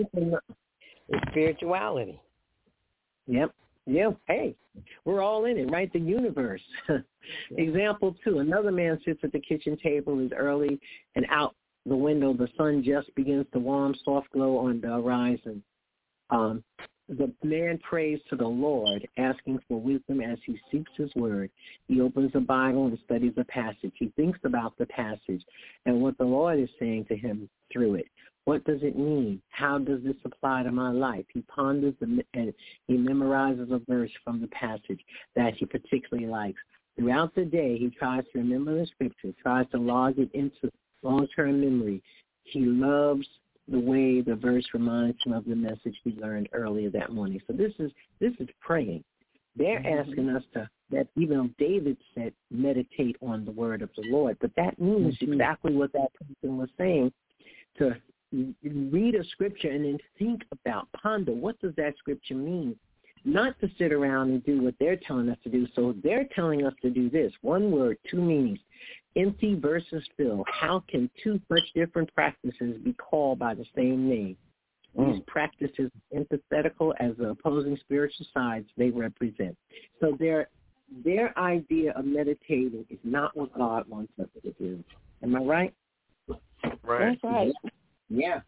It's spirituality. Yep. Yeah, hey, we're all in it, right? The universe. Example two, another man sits at the kitchen table. Is early, and out the window the sun just begins to warm, soft glow on the horizon. Um, the man prays to the Lord, asking for wisdom as he seeks his word. He opens the Bible and studies the passage. He thinks about the passage and what the Lord is saying to him through it. What does it mean? How does this apply to my life? He ponders the, and he memorizes a verse from the passage that he particularly likes. Throughout the day, he tries to remember the scripture, tries to log it into long-term memory. He loves the way the verse reminds him of the message he learned earlier that morning. So this is this is praying. They're asking us to, that even though David said, meditate on the word of the Lord, but that means mm-hmm. exactly what that person was saying, to read a scripture and then think about, ponder, what does that scripture mean? Not to sit around and do what they're telling us to do. So they're telling us to do this. One word, two meanings. Empty versus fill. How can two such different practices be called by the same name? Mm. These practices are antithetical as the opposing spiritual sides they represent. So their their idea of meditating is not what God wants us to do. Am I right? Right. That's right. Yeah.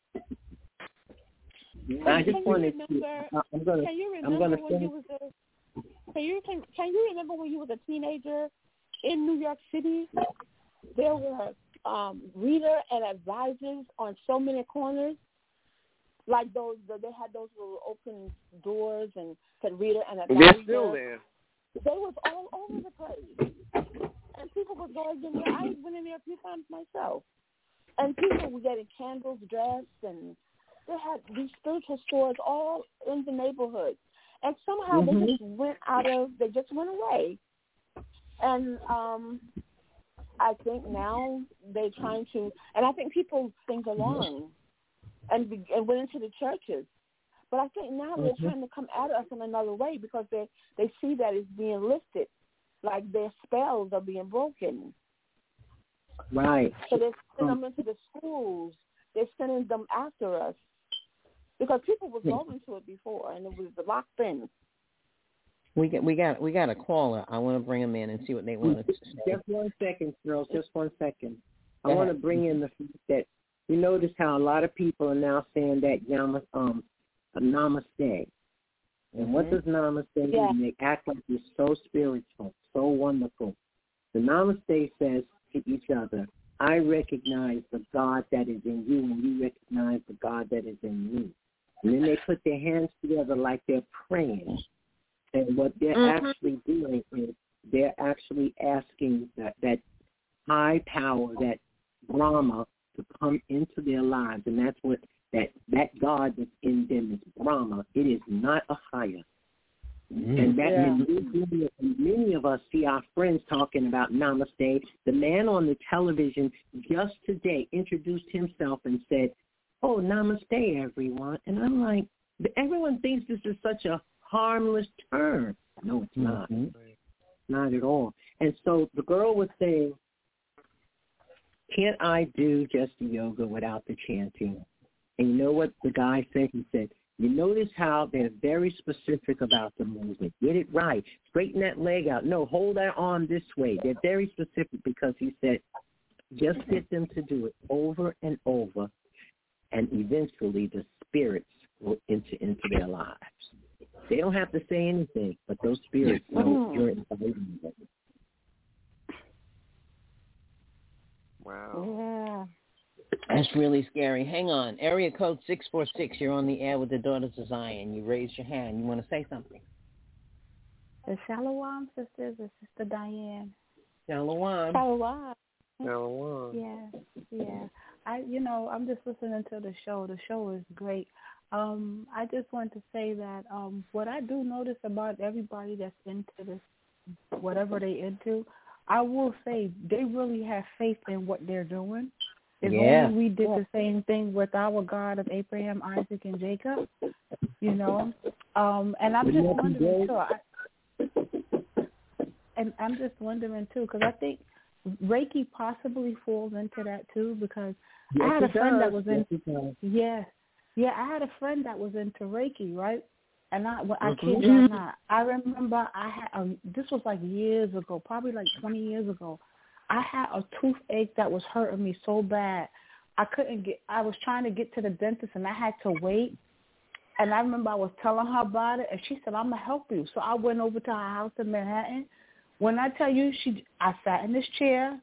Can, I just can wanted you to. remember, Uh, I'm gonna. Can you remember I'm gonna when finish. you was a? Can you can, can you remember when you was a teenager in New York City? There were um, reader and advisors on so many corners. Like those, they had those little open doors and said reader and advisor. They're still there. They was all over the place, and people would go in there. I went in there a few times myself. And people were getting candles, dressed, and they had these spiritual stores all in the neighborhood. And somehow mm-hmm. they just went out of, they just went away. And um, I think now they're trying to, and I think people think along and, and went into the churches. But I think now mm-hmm. they're trying to come at us in another way because they, they see that it's being lifted, like their spells are being broken. Right. So they're sending them into the schools. They're sending them after us because people were going to it before, and it was locked in. We got we got we got a caller. I want to bring them in and see what they want to say. Just one second, girls. Just one second. I want to bring in the fact that you notice how a lot of people are now saying that yama, um, namaste. And mm-hmm. what does namaste yeah. mean? They act like it's so spiritual, so wonderful. The namaste says to each other, I recognize the God that is in you, and you recognize the God that is in me. And then they put their hands together like they're praying. And what they're mm-hmm. actually doing is they're actually asking that, that high power, that Brahma, to come into their lives. And that's what that, that God that's in them is Brahma. It is not a higher. Mm-hmm. And that yeah. many, many of us see our friends talking about namaste. The man on the television just today introduced himself and said, oh, namaste, everyone. And I'm like, everyone thinks this is such a harmless term. No, it's not. Mm-hmm. not at all. And so the girl was saying, can't I do just the yoga without the chanting? And you know what the guy said? He said, you notice how they're very specific about the movement. Get it right. Straighten that leg out. No, hold that arm this way. They're very specific because he said, just get them to do it over and over, and eventually the spirits will enter into their lives. They don't have to say anything, but those spirits know you're inviting them. Wow. Yeah. That's really scary. Hang on. Area code six four six. You're on the air with the Daughters of Zion. You raised your hand. You want to say something? The Shalom sisters, the Sister Diane. Shalom. Shalom. Shalom. Yeah, yeah. I, you know, I'm just listening to the show. The show is great. Um, I just want to say that um, what I do notice about everybody that's into this, whatever they into, I will say they really have faith in what they're doing. If Yeah. only we did the same thing with our God of Abraham, Isaac, and Jacob, you know. Um, and I'm just wondering too. I, and I'm just wondering too, because I think Reiki possibly falls into that too. Because yes, I had a friend does. that was in. Yes, yeah, yeah. I had a friend that was into Reiki, right? And I, I Mm-hmm. kid you not, I remember I had um, this was like years ago, probably like twenty years ago. I had a toothache that was hurting me so bad. I couldn't get, I was trying to get to the dentist and I had to wait. And I remember I was telling her about it and she said, I'm going to help you. So I went over to her house in Manhattan. When I tell you, she, I sat in this chair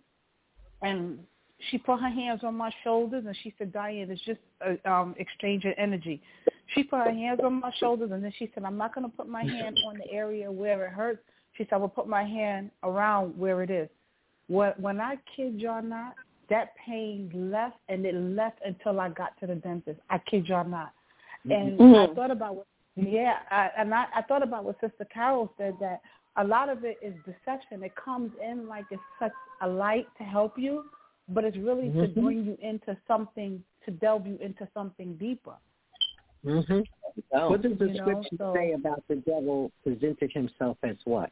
and she put her hands on my shoulders and she said, Diane, it's just uh, um, exchanging energy. She put her hands on my shoulders and then she said, I'm not going to put my hand on the area where it hurts. She said, I will put my hand around where it is. When I kid y'all not, that pain left, and it left until I got to the dentist. I kid y'all not. And mm-hmm. I thought about what, yeah, I, and I, I thought about what Sister Carol said, that a lot of it is deception. It comes in like it's such a light to help you, but it's really mm-hmm. to bring you into something, to delve you into something deeper. Mm-hmm. Oh. What does the you scripture know, so, say about the devil presented himself as what?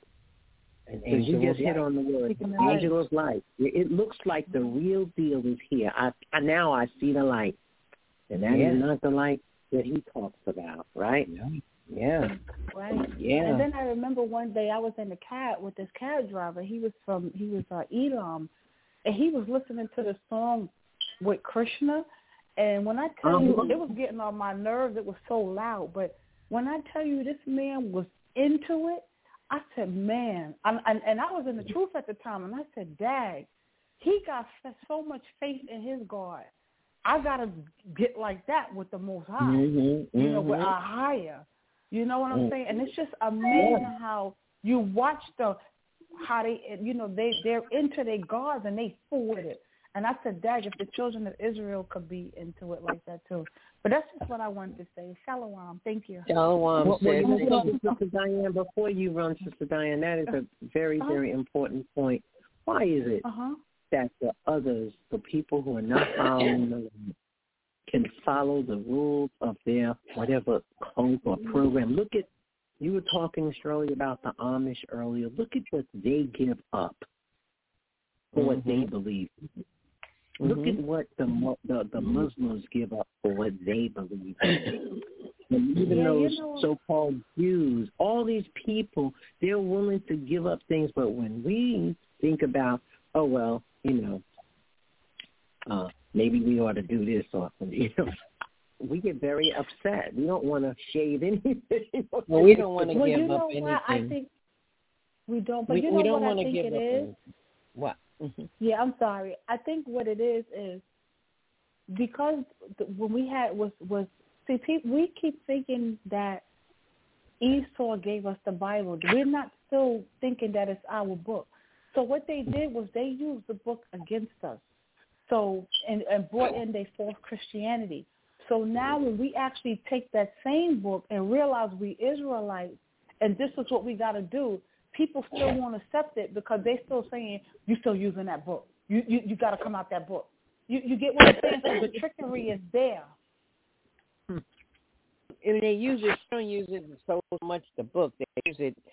An angel you just hit on the word, angel of light. It looks like the real deal is here. I, I now I see the light, and that yeah. is not the light that he talks about, right? Yeah. yeah. Right. Yeah. And then I remember one day I was in the cab with this cab driver. He was from he was uh, Elam, and he was listening to the song with Krishna. And when I tell um, you, it was getting on my nerves. It was so loud. But when I tell you, this man was into it. I said, man, I'm, and, and I was in the truth at the time, and I said, Dad, he got so much faith in his God. I got to get like that with the Most High, mm-hmm, you know, mm-hmm. with our higher. You know what I'm saying? And it's just amazing how you watch the, how they, you know, they, they're into their gods and they fool with it. And I said, Dad, if the children of Israel could be into it like that too. But that's just what I wanted to say. Shalom. Thank you. Shalom. Well, well, you know, Sister Diane, before you run, Sister Diane, that is a very, very important point. Why is it uh-huh. that the others, the people who are not following the law, can follow the rules of their whatever code or program? Look at, you were talking, Shirley, about the Amish earlier. Look at what they give up for mm-hmm. what they believe. Look mm-hmm. at what the, the the Muslims give up for what they believe in. And even yeah, those you know, so-called Jews, all these people, they're willing to give up things. But when we think about, oh, well, you know, uh, maybe we ought to do this, or, you know, we get very upset. We don't want to shave anything. Well, we don't want to well, give you know up anything. What? I think we don't, but we, you know we don't what I want to think give it up is? anything. What? Mm-hmm. Yeah, I'm sorry. I think what it is is because the, when we had was was see pe- we keep thinking that Esau gave us the Bible. We're not still thinking that it's our book. So what they did was they used the book against us. So and, and brought in their false Christianity. So now when we actually take that same book and realize we Israelites and this is what we got to do, people still won't accept it because they're still saying, you're still using that book. You you, you got to come out that book. You you get what I'm saying? So the trickery is there. I mean, they use it, they don't use it so much the book. They use it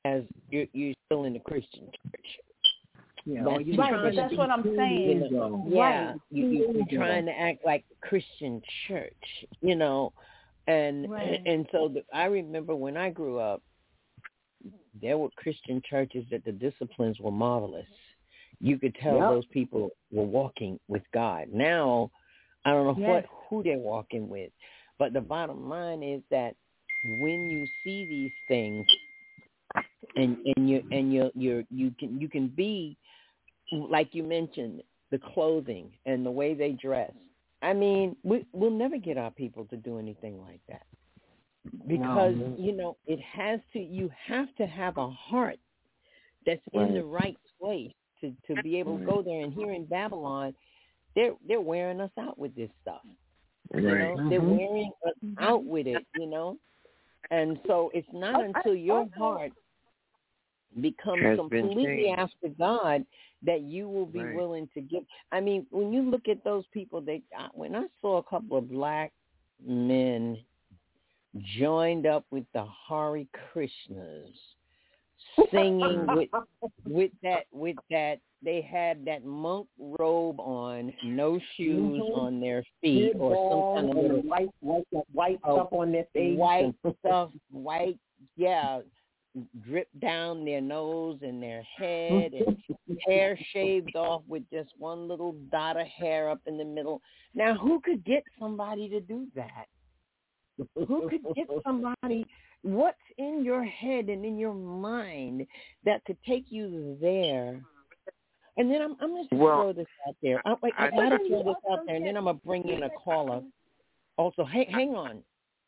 as you're, you're still in the Christian church. Yeah, That's or you're Right, trying but to that's be what I'm cool saying. ego. Yeah, Right. you, you, you're trying to act like the Christian church, you know, and Right. and so the, I remember when I grew up, there were Christian churches that the disciplines were marvelous. You could tell Yep. those people were walking with God. Now, I don't know Yes. what who they're walking with, but the bottom line is that when you see these things, and and you and you you you can you can be like you mentioned, the clothing and the way they dress. I mean, we we'll never get our people to do anything like that because No. you know it has to. You have to have a heart that's in the right place to to be able to go there. And here in Babylon, they're they're wearing us out with this stuff. You Right. know, they're Mhm. wearing us out with it. You know, and so it's not until your heart becomes Has been completely changed. after God that you will be Right. willing to give. I mean, when you look at those people, they when I saw a couple of black men joined up with the Hare Krishnas, singing with with that with that they had that monk robe on, no shoes Mhm. on their feet, or some kind of and little white, white, white Oh, stuff on their face. white stuff, white, yeah, drip down their nose and their head, and hair shaved off with just one little dot of hair up in the middle. Now, who could get somebody to do that? Who could get somebody? What's in your head and in your mind that could take you there? And then I'm, I'm going to Well, throw this out there. I, I, I I- got to throw this out there, and then I'm going to bring in a caller. Also, hey, hang on.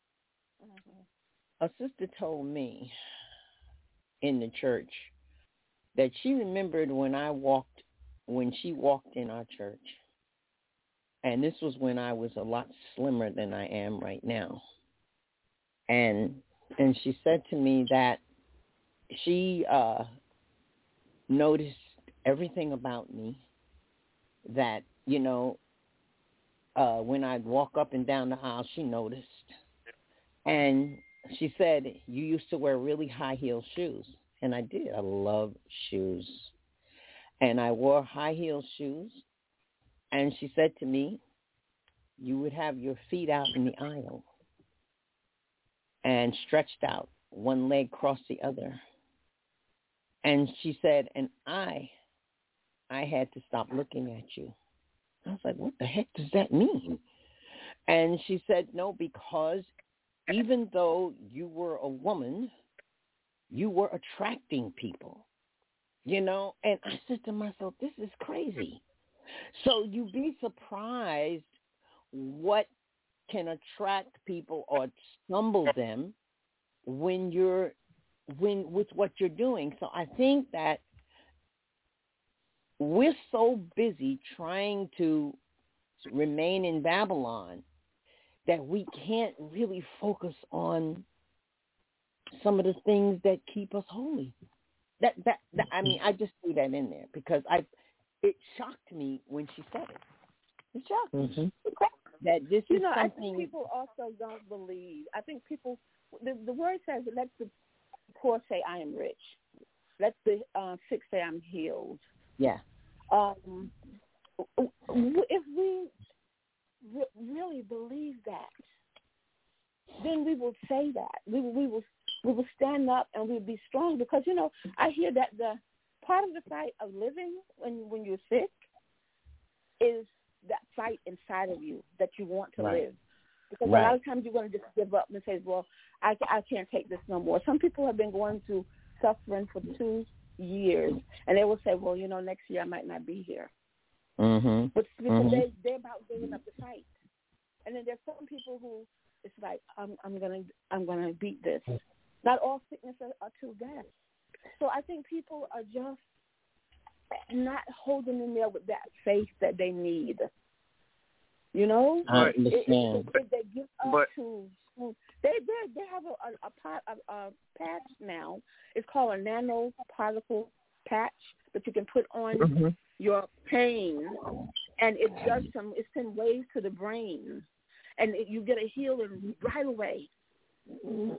A sister told me in the church that she remembered when I walked, when she walked in our church. And this was when I was a lot slimmer than I am right now. And and she said to me that she uh, noticed everything about me, that, you know, uh, when I'd walk up and down the aisle, she noticed. And she said, you used to wear really high heel shoes. And I did. I love shoes. And I wore high heel shoes. And she said to me, you would have your feet out in the aisle and stretched out, one leg across the other. And she said, and I, I had to stop looking at you. I was like, what the heck does that mean? And she said, no, because even though you were a woman, you were attracting people, you know? And I said to myself, this is crazy. So you'd be surprised what can attract people or stumble them when you're, when with what you're doing. So I think that we're so busy trying to remain in Babylon that we can't really focus on some of the things that keep us holy. That, that, that I mean, I just threw that in there because I, it shocked me when she said it. It shocked Mm-hmm. me that this You is know, I something. think people also don't believe. I think people, the, the word says, let the poor say I am rich. Let the uh, sick say I'm healed. Yeah. Um, if we re- really believe that, then we will say that. We, we will we will stand up and we'll be strong because, you know, I hear that the part of the fight of living when, when you're sick is that fight inside of you that you want to Right. live. Because Right. a lot of times you want to just give up and say, well, I, I can't take this no more. Some people have been going through suffering for two years, and they will say, well, you know, next year I might not be here. Mm-hmm. But because Mhm. they, they're about giving up the fight. And then there's some people who it's like, I'm, I'm gonna I'm gonna beat this. Not all sickness are, are too bad. So I think people are just not holding in there with that faith that they need. You know, I It- understand. it- if they give up But- to, they they they have a a, a, pot, a, a patch now. It's called a nanoparticle patch that you can put on Mm-hmm. your pain, and it does some. It sends waves to the brain, and it, you get a healing right away. It,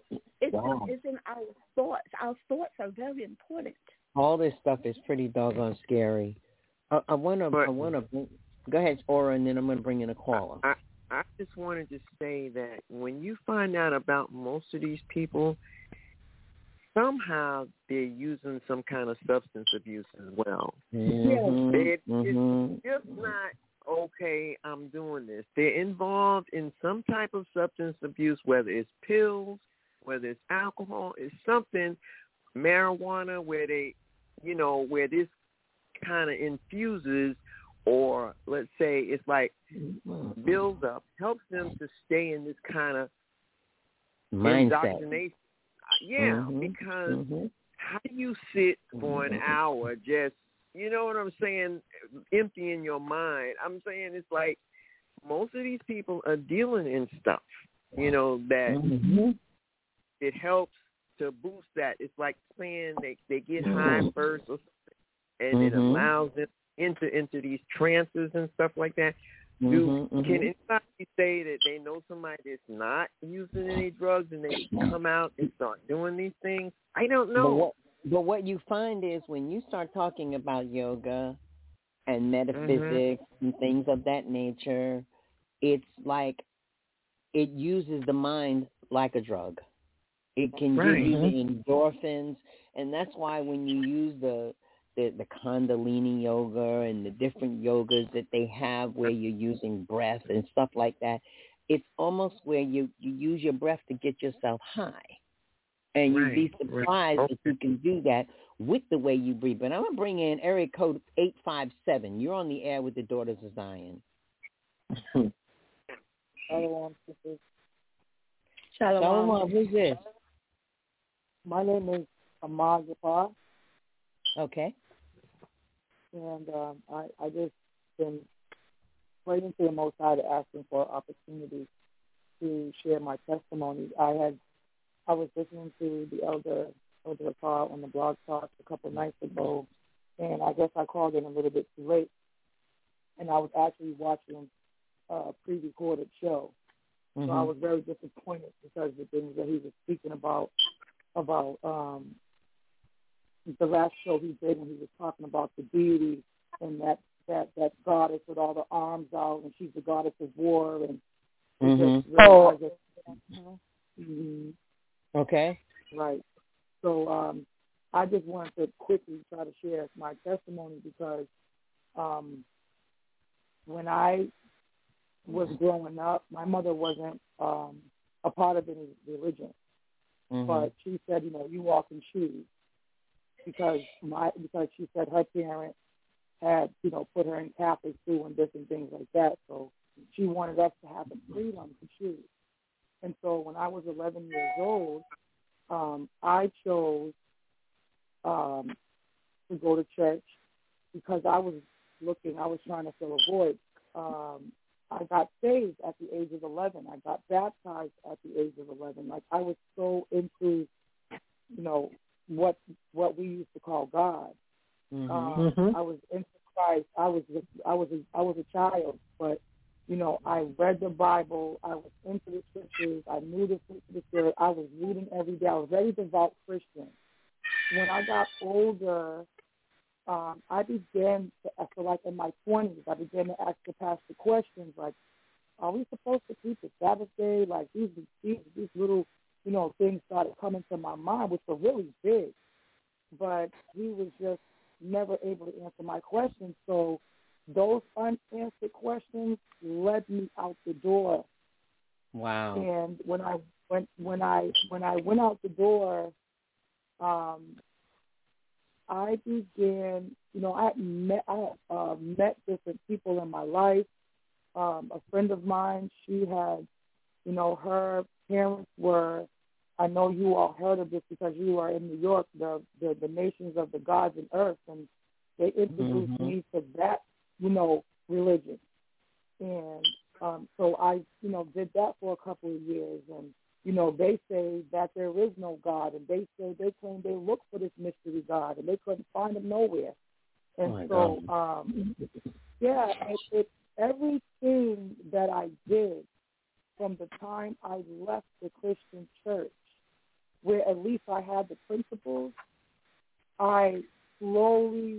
it's, Wow. it's in our thoughts. Our thoughts are very important. All this stuff is pretty doggone scary. I, I want to, I want to, go ahead, Aura, and then I'm going to bring in a caller. I, I just wanted to say that when you find out about most of these people, somehow they're using some kind of substance abuse as well. Mm-hmm. They're, mm-hmm. It's just not, okay, I'm doing this. They're involved in some type of substance abuse, whether it's pills, whether it's alcohol, it's something, marijuana, where they, you know, where this kind of infuses, or let's say it's like builds up, helps them to stay in this kind of mindset. indoctrination. Yeah, mm-hmm. because mm-hmm. how do you sit for an hour just, you know what I'm saying, emptying your mind? I'm saying it's like most of these people are dealing in stuff, you know, that mm-hmm. it helps to boost that. It's like saying they, they get high first or something, and mm-hmm. it allows them into into these trances and stuff like that. Do mm-hmm. Can anybody say that they know somebody that's not using any drugs and they come out and start doing these things? I don't know. But what, but what you find is when you start talking about yoga and metaphysics mm-hmm. and things of that nature, it's like it uses the mind like a drug. It can right. give you the endorphins, and that's why when you use the The, the Kundalini yoga and the different yogas that they have where you're using breath and stuff like that, it's almost where you, you use your breath to get yourself high. And you'd be surprised right. okay. if you can do that with the way you breathe. But I'm going to bring in area code eight five seven. You're on the air with the Daughters of Zion. Shalom, sisters. Shalom. Shalom. Who's this? My name is Ahmad Zafar. Okay. And um, I, I just been praying to the Most High to ask him for an opportunity to share my testimony. I had, I was listening to the Elder Elder Zafar on the blog talk a couple of nights ago, and I guess I called in a little bit too late. And I was actually watching a pre-recorded show, mm-hmm. so I was very disappointed because the things that he was speaking about about. Um, The last show he did when he was talking about the deity and that, that, that goddess with all the arms out, and she's the goddess of war, and mm-hmm. just realized that, mm-hmm. Okay. Right. So um, I just wanted to quickly try to share my testimony because um, when I was growing up, my mother wasn't um, a part of any religion, mm-hmm. but she said, you know, you walk in shoes. Because my because she said her parents had, you know, put her in Catholic school and different things like that. So she wanted us to have the freedom to choose. And so when I was eleven years old, um, I chose um, to go to church because I was looking, I was trying to fill a void. Um, I got saved at the age of eleven. I got baptized at the age of eleven. Like I was so into, you know, what what we used to call God. Mm-hmm. Um, mm-hmm. I was into Christ. I was I was a, I was a child, but you know I read the Bible. I was into the scriptures. I knew the fruits of the Spirit. I was reading every day. I was a very devout Christian. When I got older, um, I began to, I feel like in my twenties, I began to ask the pastor questions like, "Are we supposed to keep the Sabbath day?" Like these these these little you know, things started coming to my mind, which were really big. But he was just never able to answer my questions. So those unanswered questions led me out the door. Wow. And when I went when I when I went out the door, um, I began, you know, I had met I had uh, met different people in my life. Um, a friend of mine, she had, you know, her parents were, I know you all heard of this because you are in New York, the the, the nations of the gods and earth, and they introduced mm-hmm. me to that, you know, religion. And um, so I, you know, did that for a couple of years. And, you know, they say that there is no God, and they say they claim they look for this mystery God, and they couldn't find him nowhere. And oh so, um, yeah, it, it, everything that I did from the time I left the Christian church where at least I had the principles, I slowly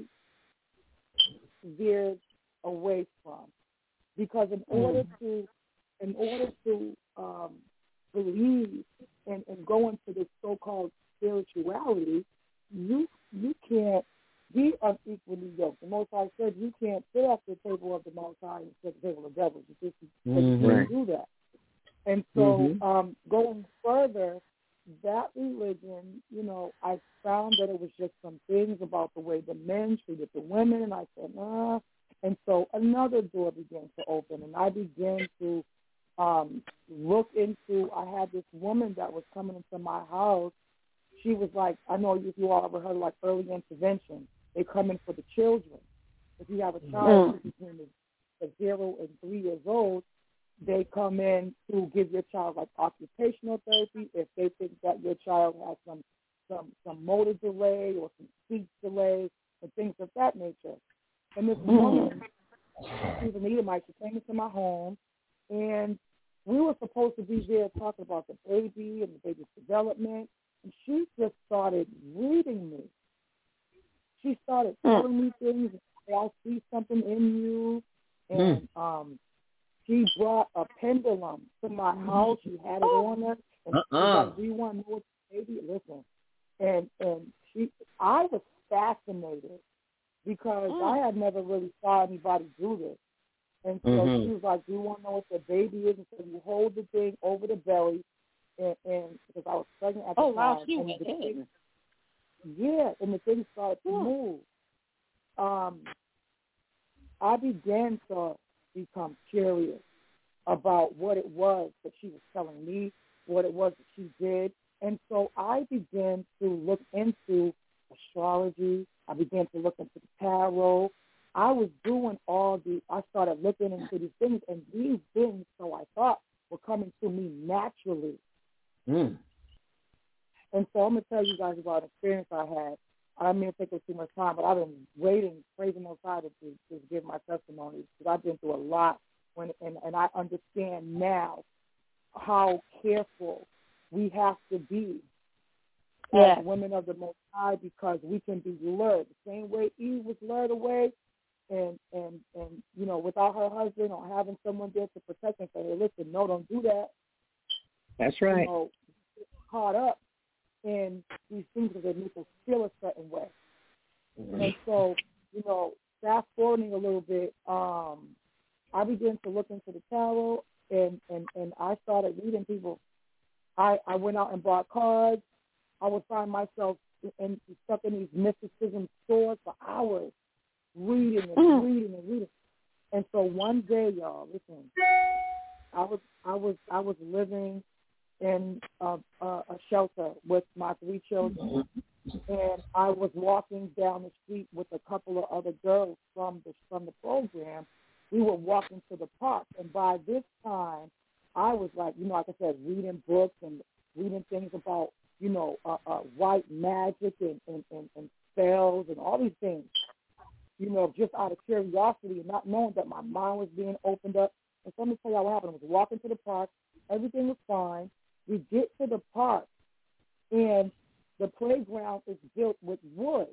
veered away from. Because in order to, in order to um, believe and, and go into this so-called spirituality, you you can't be unequally yoked. The Most High said you can't sit at the table of the Most High and sit at the table of the devil. You just Mm-hmm. you can't do that. And so Mm-hmm. um, going further, that religion, you know, I found that it was just some things about the way the men treated the women, and I said, nah. And so another door began to open, and I began to um, look into, I had this woman that was coming into my house. She was like, I know if you all ever heard of like early intervention. They come in for the children. If you have a child mm. between the, the zero and three years old, they come in to give your child like occupational therapy if they think that your child has some some some motor delay or some speech delay and things of that nature. And this woman, she was an Edomite, she came into my home, and we were supposed to be there talking about the baby and the baby's development, and she just started reading me. She started telling me things. I see something in you, and mm. um. She brought a pendulum to my house. She had it on her. And uh-uh. she was like, do you want to know what the baby? Listen. And and she, I was fascinated because mm. I had never really saw anybody do this. And so mm-hmm. she was like, do you want to know what the baby is? And so you hold the thing over the belly. And, and because I was pregnant at the oh, time. wow, she and went the in. thing, yeah, and the thing started to move. Um, I began to become curious about what it was that she was telling me, what it was that she did. And so I began to look into astrology. I began to look into the tarot. I was doing all the, I started looking into these things, and these things, so I thought, were coming to me naturally. Mm. And so I'm going to tell you guys about an experience I had. I don't mean to take up too much time, but I've been waiting, praising Most High to, to give my testimony because I've been through a lot, when, and, and I understand now how careful we have to be yes. as women of the Most High, because we can be lured the same way Eve was lured away, and and and you know, without her husband or having someone there to protect and say, hey, listen, no, don't do that. That's right. You know, caught up in these things that make us feel a certain way. Mm-hmm. And so, you know, fast forwarding a little bit, um, I began to look into the tarot, and, and, and I started reading people. I, I went out and bought cards. I would find myself in, in, stuck in these mysticism stores for hours, reading and mm. reading and reading. And so one day, y'all, listen, I was I was I was living in a, a, a shelter with my three children, and I was walking down the street with a couple of other girls from the from the program. We were walking to the park, and by this time, I was like, you know, like I said, reading books and reading things about, you know, uh, uh, white magic and, and, and, and spells and all these things, you know, just out of curiosity and not knowing that my mind was being opened up. And so let me tell you what happened. I was walking to the park. Everything was fine. We get to the park, and the playground is built with wood.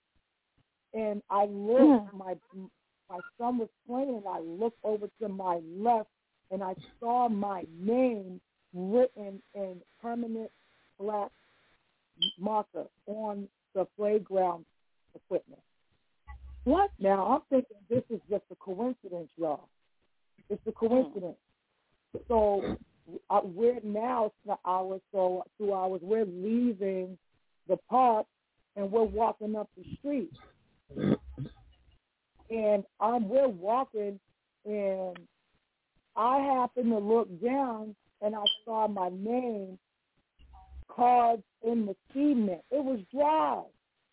And I looked, my my son was playing, and I looked over to my left, and I saw my name written in permanent black marker on the playground equipment. What? Now, I'm thinking this is just a coincidence, y'all. It's a coincidence. So uh, we're now, it's an hour, so two hours, we're leaving the park, and we're walking up the street. And um, we're walking, and I happened to look down, and I saw my name carved in the cement. It was dry.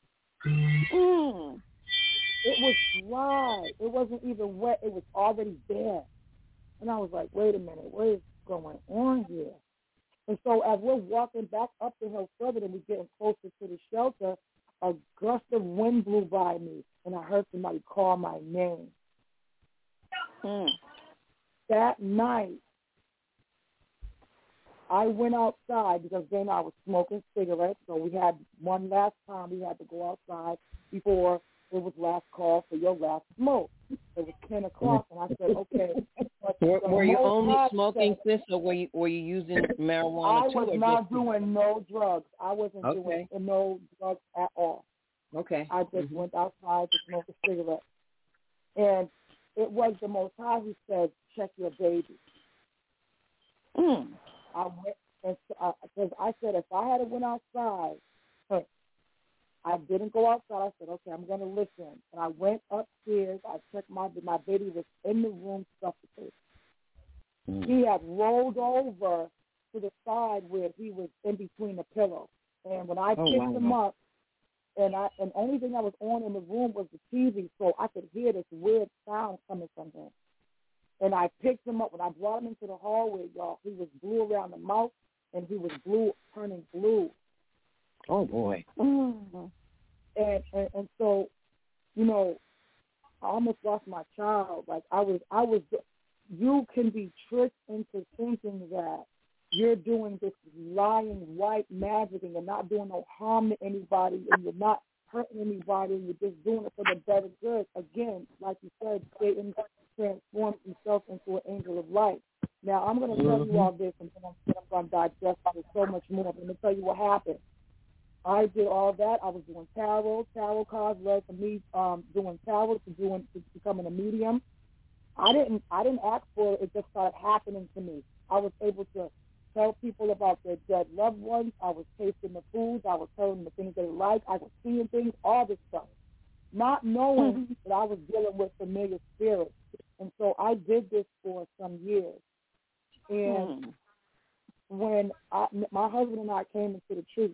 Mm. It was dry. It wasn't even wet. It was already there. And I was like, wait a minute, what is going on here? And so as we're walking back up the hill further and we're getting closer to the shelter, a gust of wind blew by me, and I heard somebody call my name. Mm. That night, I went outside because then I was smoking cigarettes. So we had one last time we had to go outside before it was last call for your last smoke. It was ten o'clock, and I said, okay. But Were, were you only High smoking, said, sis, or were you, were you using marijuana I too? was or not just... doing no drugs. I wasn't Okay. doing no drugs at all. Okay. I just mm-hmm. went outside to smoke a cigarette. And it was the Most High who said, check your baby. Mm. I went, and because uh, I said if I had went outside, huh, I didn't go outside. I said, okay, I'm going to listen. And I went upstairs. I checked my my baby was in the room suffocating. Mm. He had rolled over to the side where he was in between the pillow. And when I oh, picked wow. him up, and I and the only thing that was on in the room was the T V, so I could hear this weird sound coming from him. And I picked him up. When I brought him into the hallway, y'all, he was blue around the mouth, and he was blue, turning blue. Oh, boy. Mm-hmm. And, and and so, you know, I almost lost my child. Like, I was, I was, you can be tricked into thinking that you're doing this lying white magic and you're not doing no harm to anybody and you're not hurting anybody and you're just doing it for the better good. Again, like you said, Satan transforms himself into an angel of light. Now, I'm going to tell mm-hmm. you all this, and then I'm, then I'm going to digest it so much more. But let me tell you what happened. I did all that. I was doing tarot. Tarot cards led to me um, doing tarot, to doing to becoming a medium. I didn't. I didn't ask for it. It just started happening to me. I was able to tell people about their dead loved ones. I was tasting the foods. I was telling them the things they like. I was seeing things, all this stuff, not knowing mm-hmm. that I was dealing with familiar spirits. And so I did this for some years. And mm. when I, my husband and I came into the truth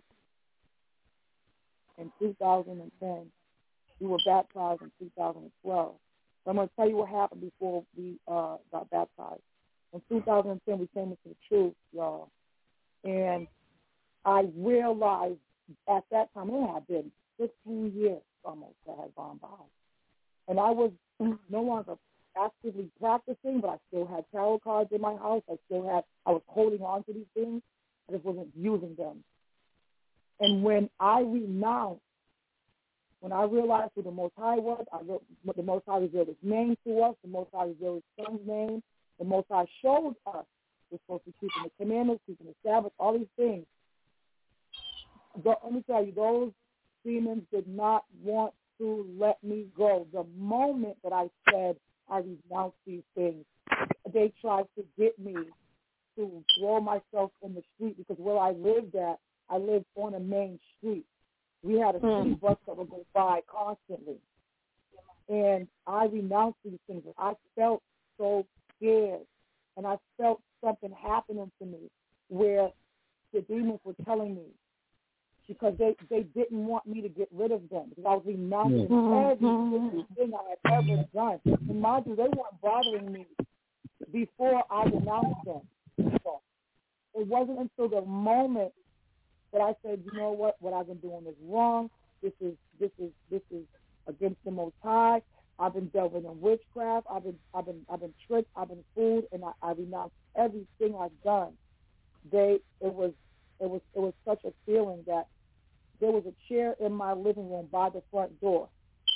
in two thousand ten, we were baptized in two thousand twelve. So I'm going to tell you what happened before we uh, got baptized. In two thousand ten, we came into the truth, y'all. And I realized at that time, it had been fifteen years almost that had gone by. And I was no longer actively practicing, but I still had tarot cards in my house. I still had, I was holding on to these things. I just wasn't using them. And when I renounced, when I realized who the Most High was, I wrote, the Most High revealed his name to us, the Most High revealed his son's name, the Most High showed us we're supposed to keep the commandments, keeping the Sabbath, all these things. But let me tell you, those demons did not want to let me go. The moment that I said I renounced these things, they tried to get me to throw myself in the street because where I lived at, I lived on a main street. We had a city mm. bus that would go by constantly. And I renounced these things. I felt so scared. And I felt something happening to me where the demons were telling me, because they, they didn't want me to get rid of them, because I was renouncing mm-hmm. everything I had ever done. And mind you, they weren't bothering me before I renounced them. So it wasn't until the moment that I said, you know what, what I've been doing is wrong. This is this is this is against the Most High. I've been delving in witchcraft. I've been I've been I've been tricked. I've been fooled, and I, I renounced everything I've done. They it was it was it was such a feeling that there was a chair in my living room by the front door.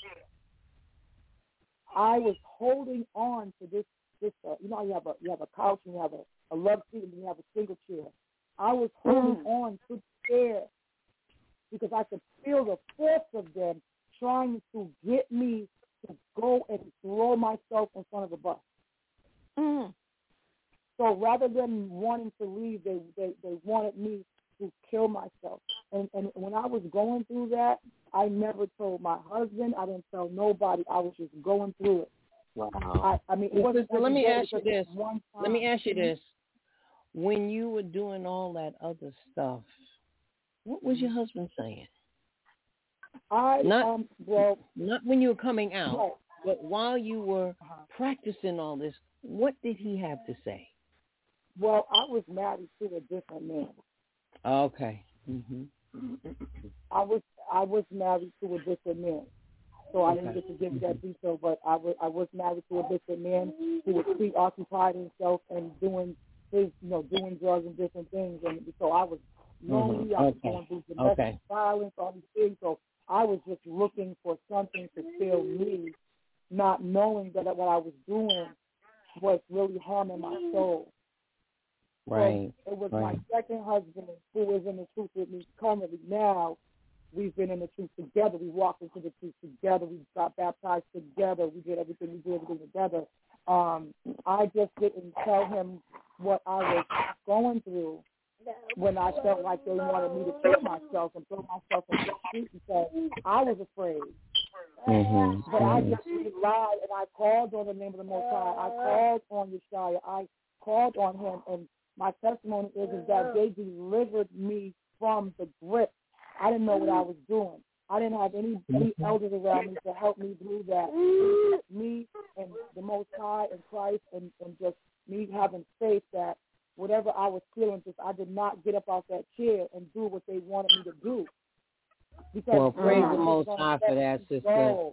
I was holding on to this this uh, you know you have a you have a couch and you have a, a love seat and you have a single chair. I was holding mm. on to the chair because I could feel the force of them trying to get me to go and throw myself in front of the bus. Mm. So rather than wanting to leave, they, they, they wanted me to kill myself. And, and when I was going through that, I never told my husband. I didn't tell nobody. I was just going through it. Wow. I, I mean, it wasn't let me ask you this. One time. Let me ask you this. When you were doing all that other stuff, what was your husband saying? I not um well not when you were coming out, right. but while you were uh-huh. practicing all this, what did he have to say? Well, I was married to a different man. Okay. Mm-hmm. I was I was married to a different man, so I okay. didn't get to give you that detail. But I was I was married to a different man who was preoccupied himself and doing his, you know, doing drugs and different things. And so I was lonely. Mm-hmm. I was okay. going through domestic okay. violence, all these things. So I was just looking for something to fill me, not knowing that what I was doing was really harming my soul. Right. So it was right. my second husband who is in the truth with me currently now. We've been in the truth together. We walked into the truth together. We got baptized together. We did everything. We did everything together. Um, I just didn't tell him what I was going through when I felt like they wanted me to kill myself and throw myself in the street because I was afraid. Mm-hmm. But I just relied and I called on the name of the Most High. I called on Yeshua. I called on him, and my testimony is, is that they delivered me from the grip. I didn't know what I was doing. I didn't have any, any elders around me to help me through that. Me and the Most High and Christ and, and just me having faith that whatever I was feeling, just I did not get up off that chair and do what they wanted me to do. Because well, praise the Most High for that, sister.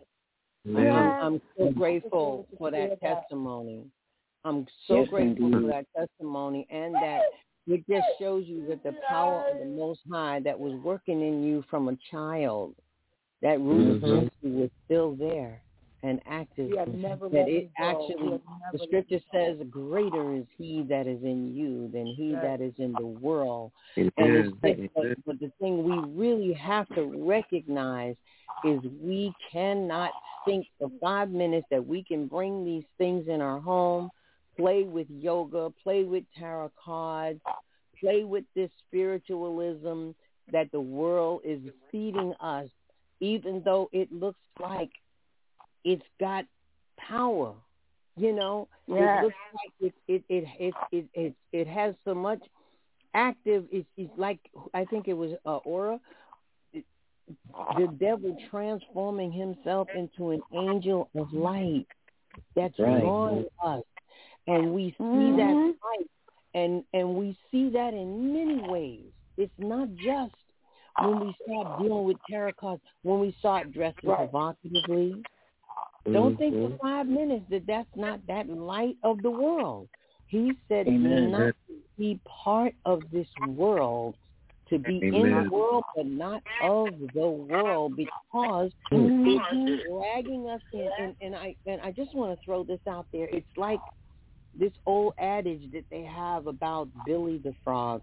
I'm, I'm so grateful for that testimony. I'm so yes, grateful indeed. for that testimony, and that it just shows you that the power of the Most High that was working in you from a child, that root mm-hmm. of mercy was still there and active. Never that it actually, the scripture says, greater is he that is in you than he yes. that is in the world. It and is. it's just, but, but the thing we really have to recognize is we cannot think for five minutes that we can bring these things in our home, play with yoga, play with tarot cards, play with this spiritualism that the world is feeding us, even though it looks like it's got power. You know, yes. It looks like it it it it it it, it has so much active. It's, it's like, I think it was uh, Aura, it, the devil transforming himself into an angel of light that's right. drawing us. And we see mm-hmm. that light, and, and we see that in many ways. It's not just when we start dealing with tarot cards, when we start dressing right. provocatively. Mm-hmm. Don't think for five minutes that that's not that light of the world. He said, Amen. not to be part of this world, to be Amen. in the world but not of the world, because mm-hmm. it's dragging us in. And, and I and I just want to throw this out there. It's like this old adage that they have about Billy the Frog.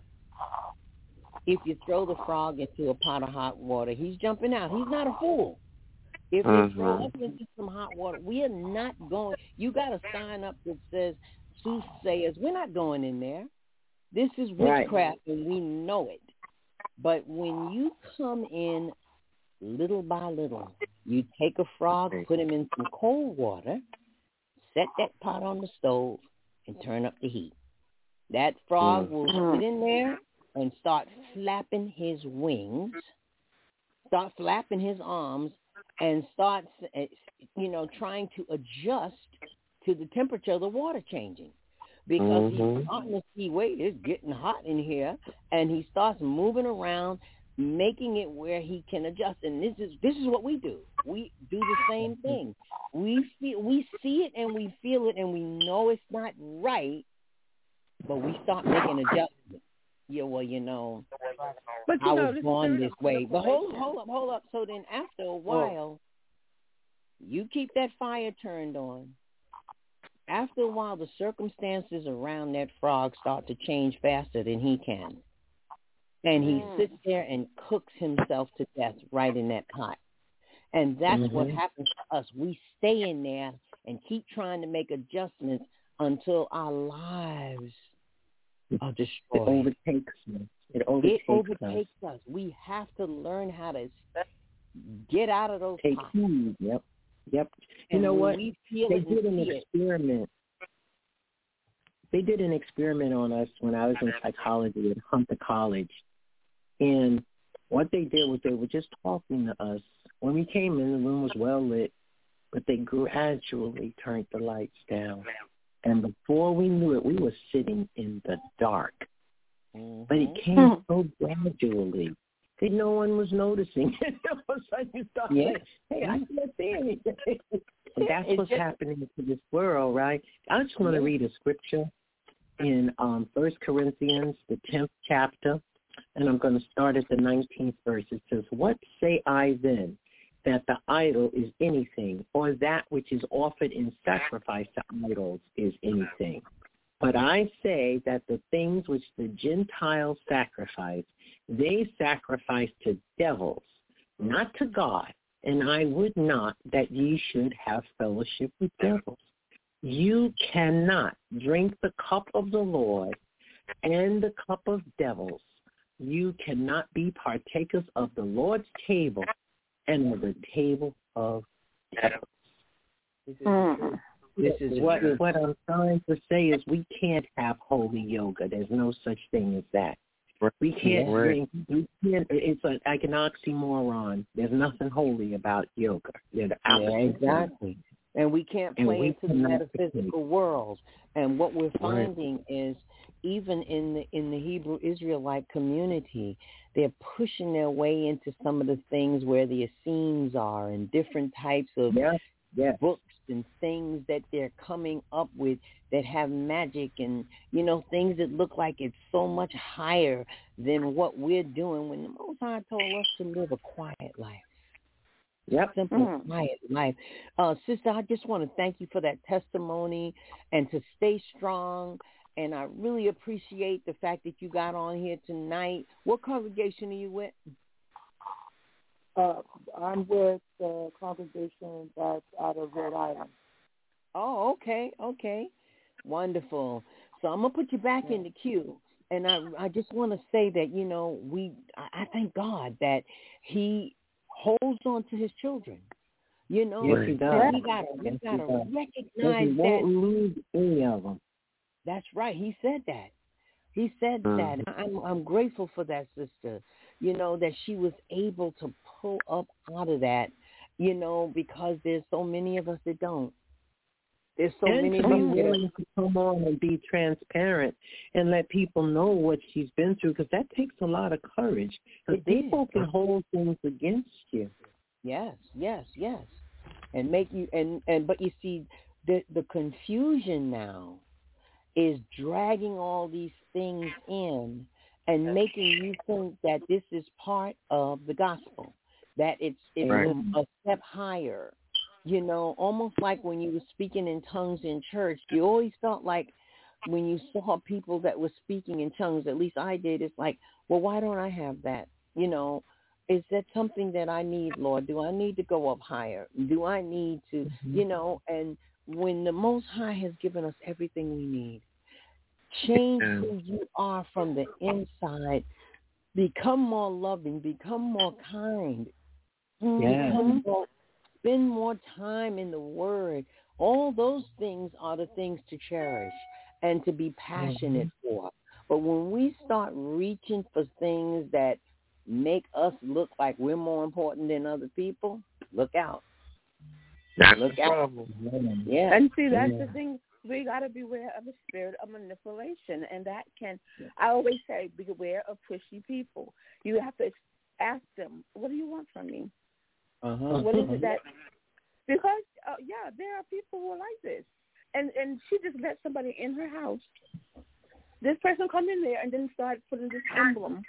If you throw the frog into a pot of hot water, he's jumping out. He's not a fool. If uh-huh. you throw us into some hot water, we are not going. You got a sign up that says, soothsayers, we're not going in there. This is witchcraft, right. and we know it. But when you come in little by little, you take a frog, put him in some cold water, set that pot on the stove, and turn up the heat. That frog will sit in there and start flapping his wings, start flapping his arms, and start, you know, trying to adjust to the temperature of the water changing. Because mm-hmm. he's starting to see, wait, it's getting hot in here, and he starts moving around, making it where he can adjust. And this is this is what we do. We do the same thing. We feel, we see it and we feel it, and we know it's not right, but we start making adjustments. Yeah, well, you know, but, you I know, was born this way. But hold, hold up, hold up. So then after a while, oh. you keep that fire turned on. After a while, the circumstances around that frog start to change faster than he can. And he mm. sits there and cooks himself to death right in that pot. And that's mm-hmm. what happens to us. We stay in there and keep trying to make adjustments until our lives are destroyed. It overtakes us. It overtakes, it overtakes us. us. We have to learn how to get out of those Take pots. heed. Yep. Yep. You And know what? We feel they it did an it. experiment. They did an experiment on us when I was in psychology at Hunter College. And what they did was they were just talking to us. When we came in, the room was well lit, but they gradually turned the lights down. And before we knew it, we were sitting in the dark. Mm-hmm. But it came so gradually that no one was noticing. All of a sudden you start yeah. saying, hey, I can't see anything. And that's it's what's just, happening to this world, right? I just want to yeah. read a scripture. in um, First Corinthians, the tenth chapter, and I'm going to start at the nineteenth verse. It says, "What say I then? That the idol is anything, or that which is offered in sacrifice to idols is anything. But I say that the things which the Gentiles sacrifice, they sacrifice to devils, not to God. And I would not that ye should have fellowship with devils. You cannot drink the cup of the Lord and the cup of devils. You cannot be partakers of the Lord's table and of the table of devils." This is, Mm. this is what, what I'm trying to say is we can't have holy yoga. There's no such thing as that. We can't Yeah. drink. We can't, it's a, like an oxymoron. There's nothing holy about yoga. They're the Yeah, opposite. exactly. And we can't And play we into the cannot metaphysical world. And what we're Right. finding is, even in the in the Hebrew Israelite community, they're pushing their way into some of the things where the Essenes are, and different types of Yes, yes. books and things that they're coming up with that have magic, and you know, things that look like it's so much higher than what we're doing, when the Most High told us to live a quiet life. Yep. Simple, Mm. quiet life. Uh, sister, I just want to thank you for that testimony, and to stay strong. And I really appreciate the fact that you got on here tonight. What congregation are you with? Uh, I'm with the congregation that's out of Rhode Island. Oh, okay, okay. Wonderful. So I'm going to put you back in the queue. And I, I just want to say that, you know, we, I, I thank God that he holds on to his children. You know, Yes, he does. we got Yes, we he got to does. recognize He that. won't lose any of them. That's right. He said that. He said Mhm. that. And I'm, I'm grateful for that, sister, you know, that she was able to pull up out of that, you know, because there's so many of us that don't. There's so and many to of be us that are, willing to come on and be transparent and let people know what she's been through, because that takes a lot of courage. Because It did. people can hold things against you. yes, yes, yes. And make you, and, and but you see, the the confusion now is dragging all these things in and making you think that this is part of the gospel, that it's it's Right. a, a step higher. You know, almost like when you were speaking in tongues in church, you always felt like when you saw people that were speaking in tongues, at least I did, it's like, well, why don't I have that? You know, is that something that I need, Lord? Do I need to go up higher? Do I need to, Mm-hmm. you know, and when the Most High has given us everything we need, change Yeah. who you are from the inside, become more loving, become more kind, Yeah. become more, spend more time in the Word. All those things are the things to cherish and to be passionate for. But when we start reaching for things that make us look like we're more important than other people, look out. That's Look the out. problem. Yeah. And see, that's Yeah. the thing. We got to beware of the spirit of manipulation. And that can, I always say, beware of pushy people. You have to ask them, what do you want from me? Uh-huh. What is it that, because, uh, yeah, there are people who are like this. And and she just let somebody in her house. This person come in there and then start putting this emblem.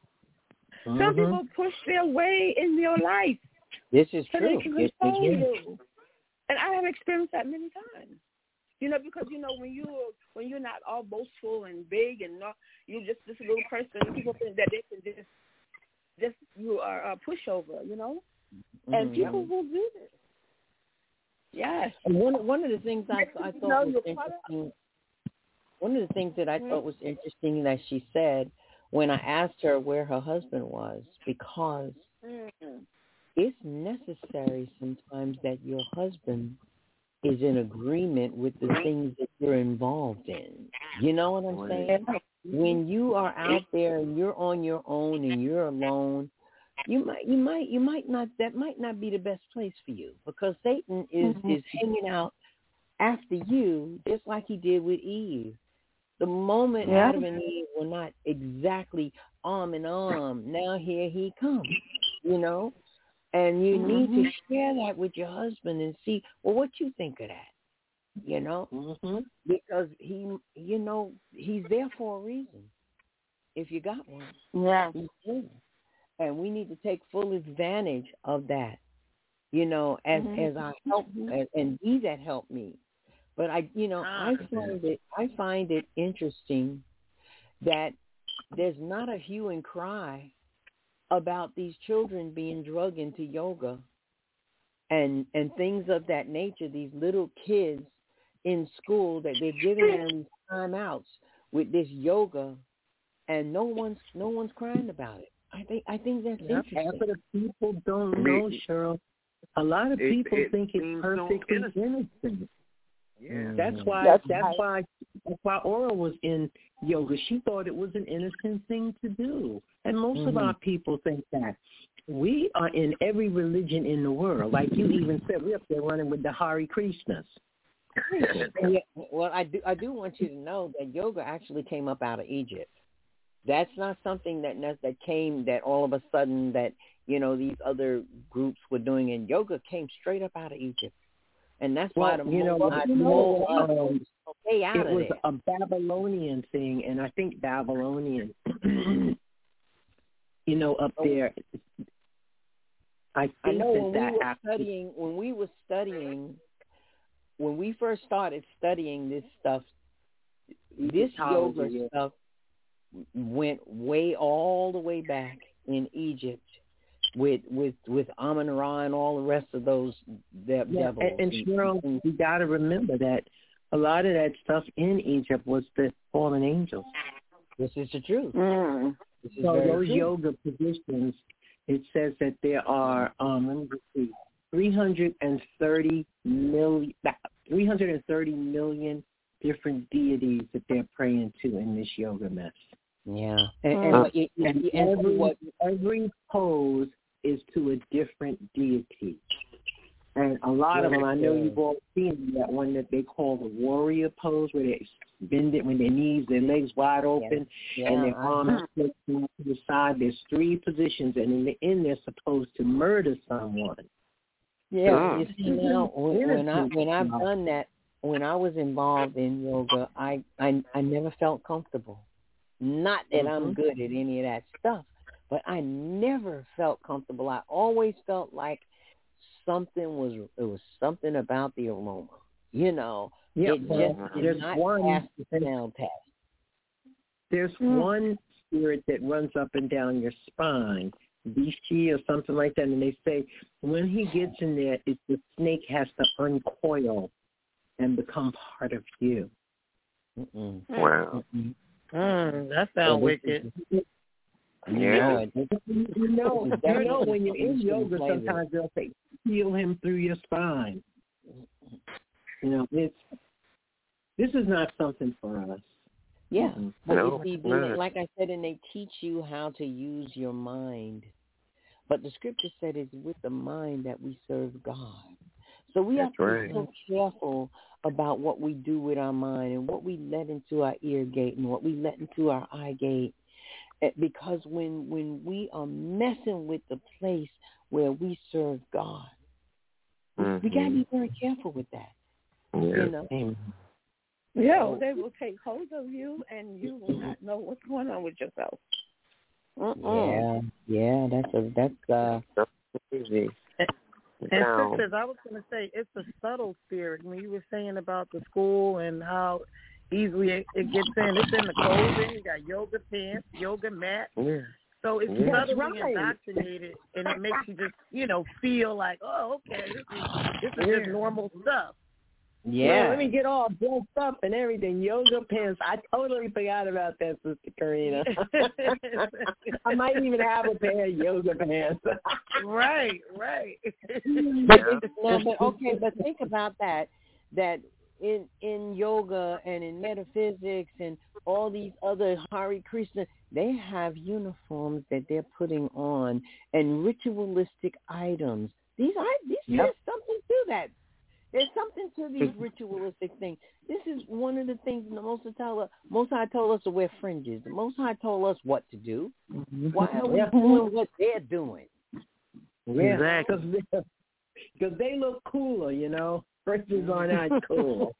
Some Mhm. people push their way in your life This is so true. they can Yes, control they do. you. And I have experienced that many times. You know, because, you know, when, you, when you're not all boastful and big and not, you're just this little person, people think that they can just, just you are a pushover, you know? And Mhm. people will do this. Yes. And one one of the things I I No, thought was you're caught up. interesting. One of the things that I thought was interesting that she said when I asked her where her husband was, because Mm-hmm. it's necessary sometimes that your husband is in agreement with the things that you're involved in. You know what I'm saying? When you are out there and you're on your own and you're alone, you might you might you might not that might not be the best place for you, because Satan is Mm-hmm. is hanging out after you just like he did with Eve. The moment Yeah. Adam and Eve were not exactly arm in arm, now here he comes, you know? And you need to share that with your husband and see, well, what you think of that? you know, mm-hmm. because he, you know, he's there for a reason. If you got one, yeah, he's there. And we need to take full advantage of that, you know, as mm-hmm. as I help and, and be that help me. But I, you know, I find it I find it interesting that there's not a hue and cry about these children being drugged into yoga and and things of that nature. These little kids in school that they're giving them these timeouts with this yoga, and no one's no one's crying about it. I think I think that's yep. interesting. Half of the people don't know, Cheryl. A lot of people it, it think it's perfectly so innocent. innocent. Yeah, that's why. That's, that's right. why. That's why Aura was in yoga. She thought it was an innocent thing to do, and most mm-hmm. of our people think that. We are in every religion in the world. Like you even said, we're up there running with the Hare Krishnas. Yeah, well, I do I do want you to know that yoga actually came up out of Egypt. That's not something that that came that all of a sudden that, you know, these other groups were doing. And yoga came straight up out of Egypt, and that's well, why the you know, I you know um, okay out it of was there. a Babylonian thing, and I think Babylonian, you know, up there. I think I know that when that we were actually, studying when we were studying when we first started studying this stuff, this yoga yeah. stuff went way all the way back in Egypt with with with Amun-Ra and all the rest of those de- yeah, devils. And, and Cheryl, you got to remember that a lot of that stuff in Egypt was the fallen angels. This is the truth. Mm. This is So very those true. yoga positions, it says that there are, um, let me just see, three hundred thirty million, three hundred thirty million different deities that they're praying to in this yoga mess. Yeah, and, and, Uh, what it, it, and and every, what every pose is to a different deity. And a lot of them, I know you've all seen that one that they call the warrior pose, where they bend it when their knees, their legs wide open, yeah. and their Yeah, arms to the side. There's three positions, and in the end, they're supposed to murder someone. Yeah, you see now when, when I when I've done that, when I was involved in yoga, I I, I never felt comfortable. Not that Mm-hmm. I'm good at any of that stuff, but I never felt comfortable. I always felt like something was it was something about the aroma. You know, Yeah, it well, just did there's not one, pass the smell test. There's Mm. one spirit that runs up and down your spine, Bishi or something like that, and they say when he gets in there, it's the snake has to uncoil and become part of you. Mm-mm. Wow. Mm-mm. Mm, that sounds wicked. Yeah. You know, you know when you're in yoga, sometimes they'll say, feel him through your spine. You know, it's this is not something for us. Yeah, Mm-hmm. but No, you see, no. being, like I said, and they teach you how to use your mind. But the scripture said it's with the mind that we serve God. So we That's have to right. be so careful about what we do with our mind and what we let into our ear gate and what we let into our eye gate. Because when when we are messing with the place where we serve God, Mm-hmm. we got to be very careful with that. Yeah. You know? Amen. Yeah, they will take hold of you, and you will not know what's going on with yourself. Yeah, yeah, that's a that's uh. That's crazy. And Now, sisters, I was going to say, it's a subtle spirit. When you were saying about the school and how easily it, it gets in, it's in the clothing. You got yoga pants, yoga mat. yeah. So it's Yeah. subtly Right. indoctrinated, and it makes you just, you know, feel like, oh, okay, this is this is just normal stuff. Yeah. Well, let me get all dressed up and everything. Yoga pants. I totally forgot about that, Sister Karina. I might even have a pair of yoga pants. Right, right. But it's, now, but okay, but think about that. That in in yoga and in metaphysics and all these other Hare Krishna, they have uniforms that they're putting on and ritualistic items. These are these Yep. there's something to that. There's something to these ritualistic things. This is one of the things the Most High, Most High told us to wear fringes. The Most High told us what to do. Why are we Yeah. doing what they're doing? Yeah, Exactly. because they look cooler, you know. Christians are not cool.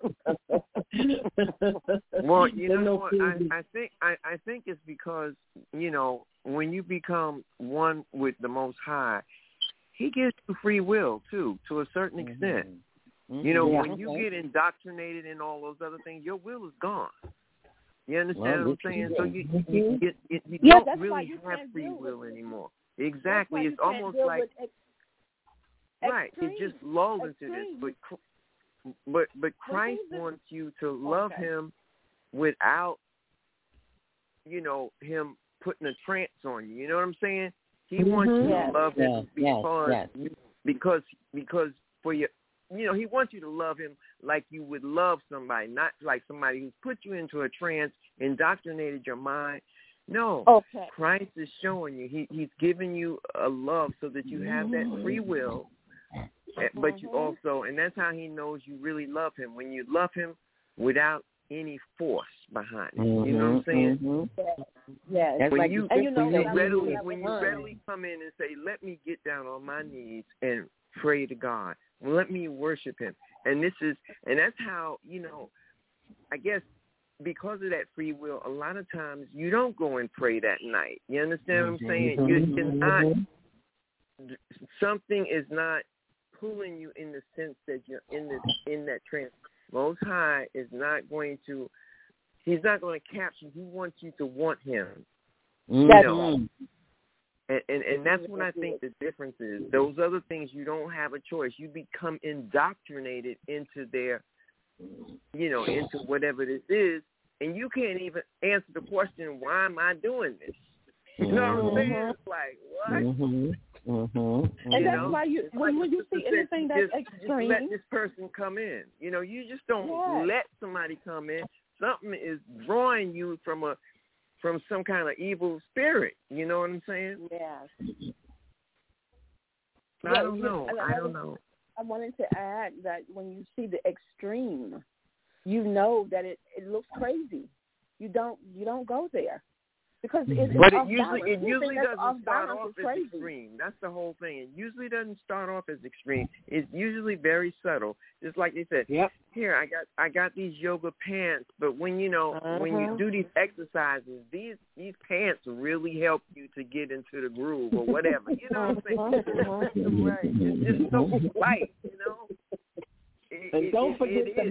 Well, you know no what? I, I think I, I think it's because, you know, when you become one with the Most High, He gives you free will too, to a certain extent. Mm-hmm. You know, yeah. when you get indoctrinated in all those other things, your will is gone. You understand Well, what I'm saying? So you you, you, you, you Yeah, don't really you have can't free deal will with, anymore. Exactly. It's almost deal like ex- right. It just lulls into this, but but but Christ wants you to love okay. Him without, you know, Him putting a trance on you. You know what I'm saying? He mm-hmm. wants you yes. to love Him yes. because yes. You, because because for your, you know, He wants you to love Him like you would love somebody, not like somebody who's put you into a trance, indoctrinated your mind. No, okay. Christ is showing you. He He's giving you a love so that you have that free will, but you also, and that's how He knows you really love Him, when you love Him without any force behind it. Mm-hmm. You know what I'm saying? Mm-hmm. Yes. That's when like you, and you know when you that readily, I when you love. readily come in and say, "Let me get down on my knees and pray to God. Let me worship Him." And this is, and that's how, you know, I guess because of that free will, a lot of times you don't go and pray that night. You understand what I'm saying? You, you're not, something is not pulling you in the sense that you're in this, in that trance. Most High is not going to, He's not going to capture you. He wants you to want Him. Mm-hmm. You know? And, and and that's what I think the difference is. Those other things, you don't have a choice. You become indoctrinated into their, you know, into whatever this is, and you can't even answer the question, why am I doing this? You know what I'm saying? It's like, what? Mm-hmm. Mm-hmm. And You that's know? why you, when, when you see anything that's just, extreme. Just let this person come in. You know, you just don't yes. let somebody come in. Something is drawing you from a from some kind of evil spirit. You know what I'm saying? Yes. I yeah, don't know. I, I don't know. I wanted to add that when you see the extreme, you know that it, it looks crazy. You don't you don't go there. Because it's but off it usually balance. it usually doesn't off start off as crazy. extreme. That's the whole thing. It usually doesn't start off as extreme. It's usually very subtle. Just like they said, yep. Here I got I got these yoga pants, but when you know uh-huh. when you do these exercises, these these pants really help you to get into the groove or whatever. You know what I'm saying? Right. It's just so light, you know. It, and it, don't it, forget it the is.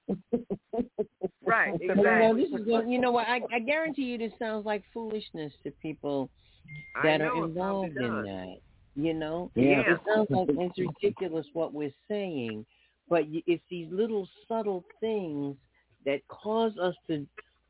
mat. Right, exactly. You know, this is, you know what? I, I guarantee you, this sounds like foolishness to people that are involved in that. You know, yeah. It sounds like it's ridiculous what we're saying, but it's these little subtle things that cause us to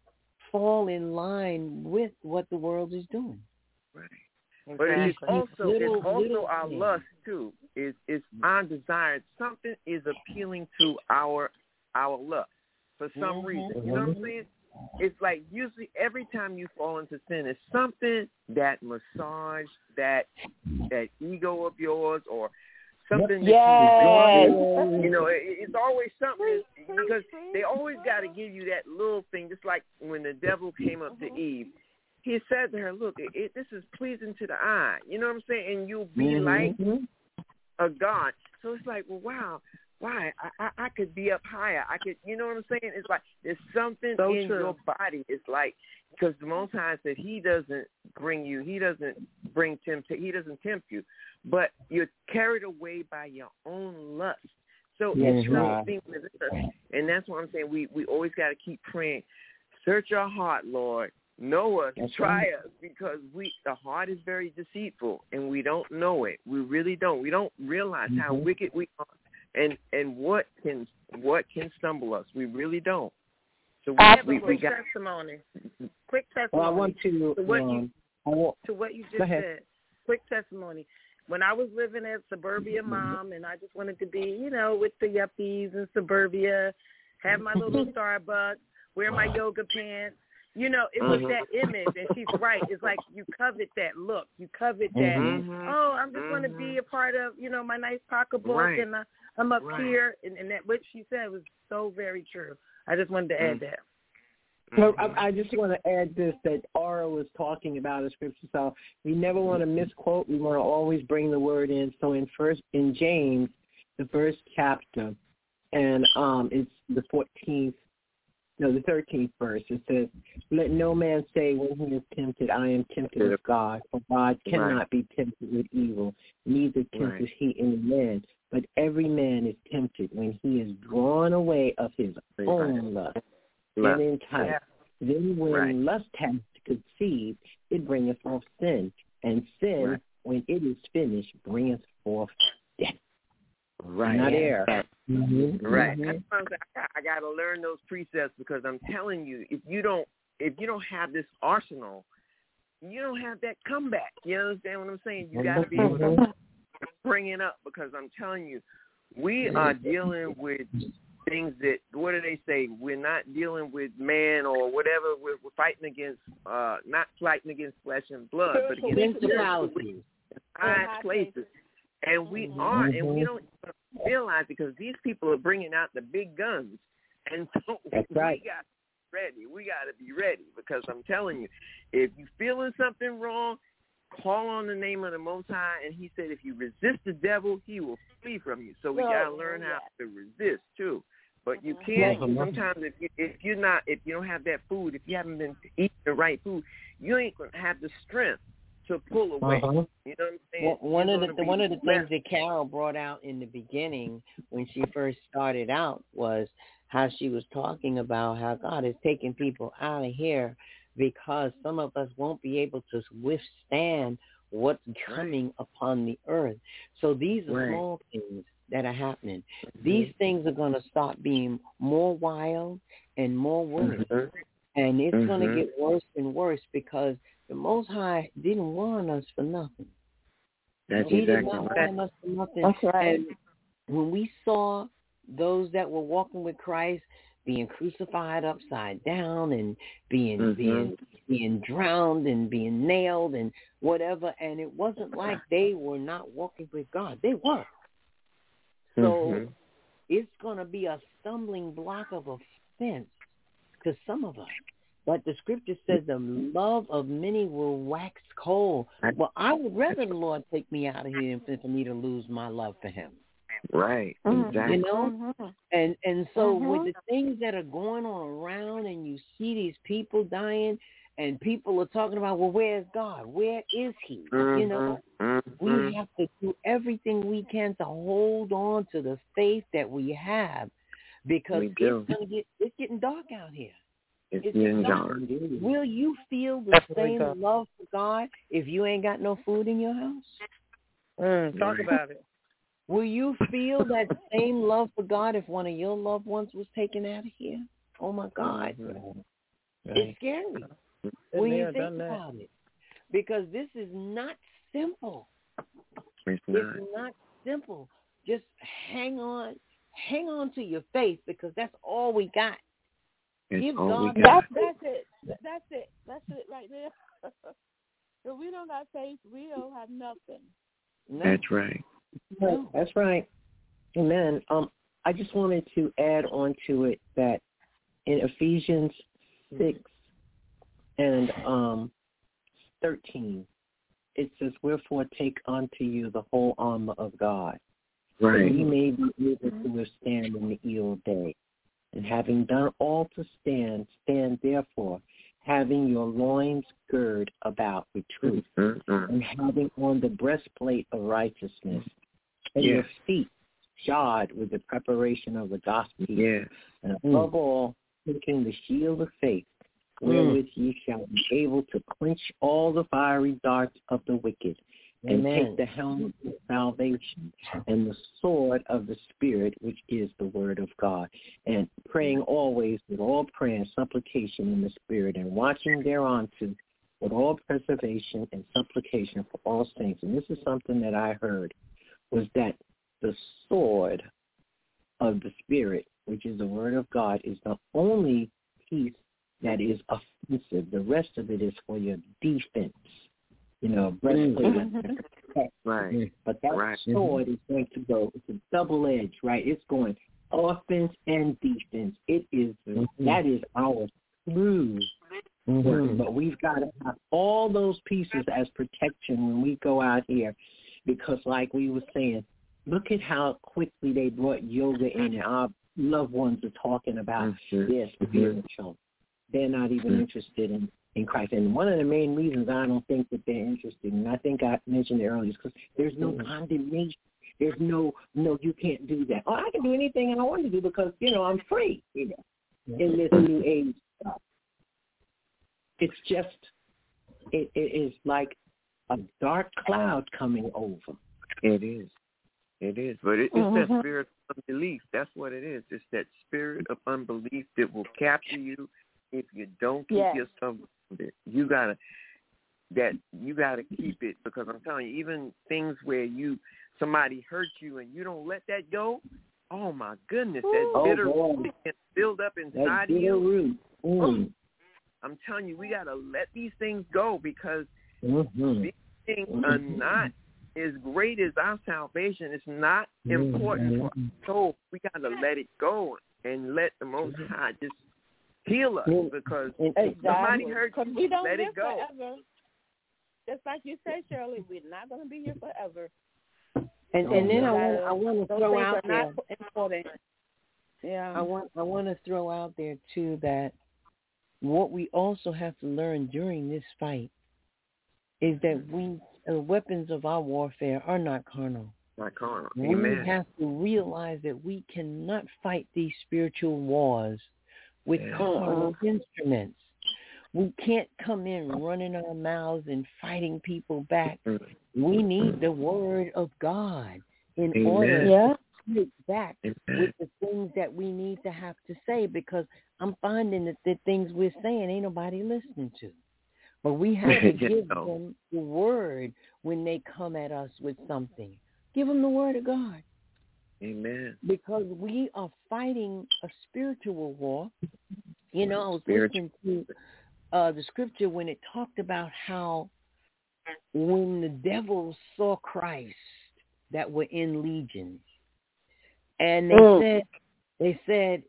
fall in line with what the world is doing. Right. But it's also little, it's also little our things. lust too. It's it's our desire. Something is appealing to our our lust for some Mm-hmm. reason. You know what I'm saying? It's like usually every time you fall into sin, it's something that massage that that ego of yours or something yes. that you enjoy. You know, it, it's always something because they always got to give you that little thing. Just like when the devil came up to Eve. He said to her, look, it, it, this is pleasing to the eye. You know what I'm saying? And you'll be mm-hmm. like a God. So it's like, well, wow, why? I, I, I could be up higher. I could, you know what I'm saying? It's like there's something so in true. your body. It's like, because the Most High said He doesn't bring you, He doesn't bring tempt, He doesn't tempt you, but you're carried away by your own lust. So yes, it's right. something within us. And that's what I'm saying. We, we always got to keep praying. Search our heart, Lord. Know us, That's try right. us, because we the heart is very deceitful, and we don't know it. We really don't. We don't realize mm-hmm. how wicked we are, and and what can what can stumble us. We really don't. So we, I have we, a quick we got, testimony. Quick testimony. Well, I want to, to what um, you I want, to what you just said. Quick testimony. When I was living at Suburbia Mom, and I just wanted to be, you know, with the yuppies in Suburbia, have my little Starbucks, wear my yoga pants. You know, it was that image, and she's right. It's like you covet that look. You covet that, mm-hmm. oh, I'm just mm-hmm. going to be a part of, you know, my nice pocketbook, right. and uh, I'm up right. here. And, and that what she said was so very true. I just wanted to mm-hmm. add that. So I, I just want to add this, that Aura was talking about in Scripture. So we never want to misquote. We want to always bring the word in. So in first in James, the first chapter, and um, it's the fourteenth, no, the thirteenth verse. It says, "Let no man say when he is tempted, I am tempted of God, for God cannot right. be tempted with evil, neither tempteth right. he any man. But every man is tempted when he is drawn away of his right. own lust, lust. and enticed. Yeah. Then when right. lust hath conceived, it bringeth forth sin, and sin, right. when it is finished, bringeth forth death." Right. Not air. Mm-hmm. Right. Mm-hmm. That's why I'm saying, I got to learn those precepts, because I'm telling you, if you don't, if you don't have this arsenal, you don't have that comeback. You understand what I'm saying? You got to be able to bring it up, because I'm telling you, we are dealing with things that, what do they say? We're not dealing with man or whatever. We're, we're fighting against, uh, not fighting against flesh and blood, but against principalities, high places. And we mm-hmm. are, and we don't realize, because these people are bringing out the big guns. And so That's we right. got to be ready. We got to be ready, because I'm telling you, if you're feeling something wrong, call on the name of the Most High. And he said, if you resist the devil, he will flee from you. So we got to learn how to resist, too. But you can't, sometimes if, you, if you're not, if you don't have that food, if you haven't been eating the right food, you ain't going to have the strength to pull away. Uh-huh. You know what I'm saying? Well, one You're of the one of the things that Carol brought out in the beginning when she first started out was how she was talking about how God is taking people out of here because some of us won't be able to withstand what's coming right. upon the earth. So these are right. small things that are happening. Mm-hmm. These things are going to start being more wild and more worse. Mm-hmm. And it's mm-hmm. going to get worse and worse, because the Most High didn't warn us for nothing. That's he exactly did not right. warn us for nothing. That's right. And when we saw those that were walking with Christ being crucified upside down and being mm-hmm. being being drowned and being nailed and whatever, and it wasn't like they were not walking with God. They were. So mm-hmm. it's going to be a stumbling block of offense to some of us. But the scripture says the love of many will wax cold. Well, I would rather the Lord take me out of here than for me to lose my love for him. Right. Exactly. You know? Mm-hmm. And and so mm-hmm. with the things that are going on around, and you see these people dying, and people are talking about, well, where's God? Where is he? Mm-hmm. You know? Mm-hmm. We have to do everything we can to hold on to the faith that we have, because it's going to get, it's getting dark out here. It's, it's getting dark. Will you feel the same love for God if you ain't got no food in your house? Mm, talk about it. Will you feel that same love for God if one of your loved ones was taken out of here? Oh, my God. Right. It's scary when you think about it, because this is not simple. It's not. It's not simple. Just hang on. Hang on to your faith, because that's all we got. It's Give all God we got. That's, that's it. That's it. That's it right there. If we don't have faith, we don't have nothing. No. That's right. Right. That's right. Amen. Um, I just wanted to add on to it that in Ephesians six and um, thirteen, it says, "Wherefore take unto you the whole armor of God, right. that ye may be able to withstand in the evil day. And having done all to stand, stand therefore, having your loins girded about with truth, mm-hmm. and having on the breastplate of righteousness, and yes. your feet shod with the preparation of the gospel, yes. and above mm. all, taking the shield of faith, wherewith mm. ye shall be able to quench all the fiery darts of the wicked, and Amen. take the helmet of salvation and the sword of the Spirit, which is the word of God, and praying always with all prayer and supplication in the Spirit, and watching thereunto with all preservation and supplication for all saints." And this is something that I heard, was that the sword of the Spirit, which is the word of God, is the only piece that is offensive. The rest of it is for your defense. You know, breastplate mm-hmm. is to protect. Right. But that right. sword is going to go, it's a double edge, right? It's going offense and defense. It is, mm-hmm. that is our true mm-hmm. word. But we've got to have all those pieces as protection when we go out here, because like we were saying, look at how quickly they brought yoga in, and our loved ones are talking about mm-hmm. their spiritual. They're not even mm-hmm. interested in, in Christ. And one of the main reasons I don't think that they're interested, and I think I mentioned it earlier, is because there's no mm-hmm. condemnation. There's no, no, you can't do that. Oh, I can do anything I want to do because, you know, I'm free, you know, in this new age stuff. It's just, it, it is like a dark cloud coming over. It is. It is. But it, it's mm-hmm. that spirit of unbelief. That's what it is. It's that spirit of unbelief that will capture you if you don't keep yes. yourself with it. You gotta that you gotta keep it, because I'm telling you, even things where you somebody hurt you and you don't let that go, oh my goodness, that oh, bitter boy. root can build up inside that of you. Root. Mm. I'm telling you, we gotta let these things go, because mm-hmm. these things are not as great as our salvation. It's not important mm-hmm. for our soul. We gotta let it go and let the Most High just heal us, because exactly. somebody hurt you, we don't let live it go. Forever. Just like you said, Shirley, we're not going to be here forever. And so and then I want I want to throw out there. Important. Yeah. I want I want to throw out there too that what we also have to learn during this fight is that we the weapons of our warfare are not carnal. Not carnal. We Amen. have to realize that we cannot fight these spiritual wars with yeah. carnal instruments. We can't come in running our mouths and fighting people back. Mm-hmm. We need the word of God in Amen. order yeah. to fight back Amen. with the things that we need to have to say, because I'm finding that the things we're saying ain't nobody listening to. But we have to give them the word when they come at us with something. Give them the word of God. Amen. Because we are fighting a spiritual war. You know, I was Spiritual. listening to uh, the scripture when it talked about how when the devils saw Christ that were in legions, and they mm. said, they said,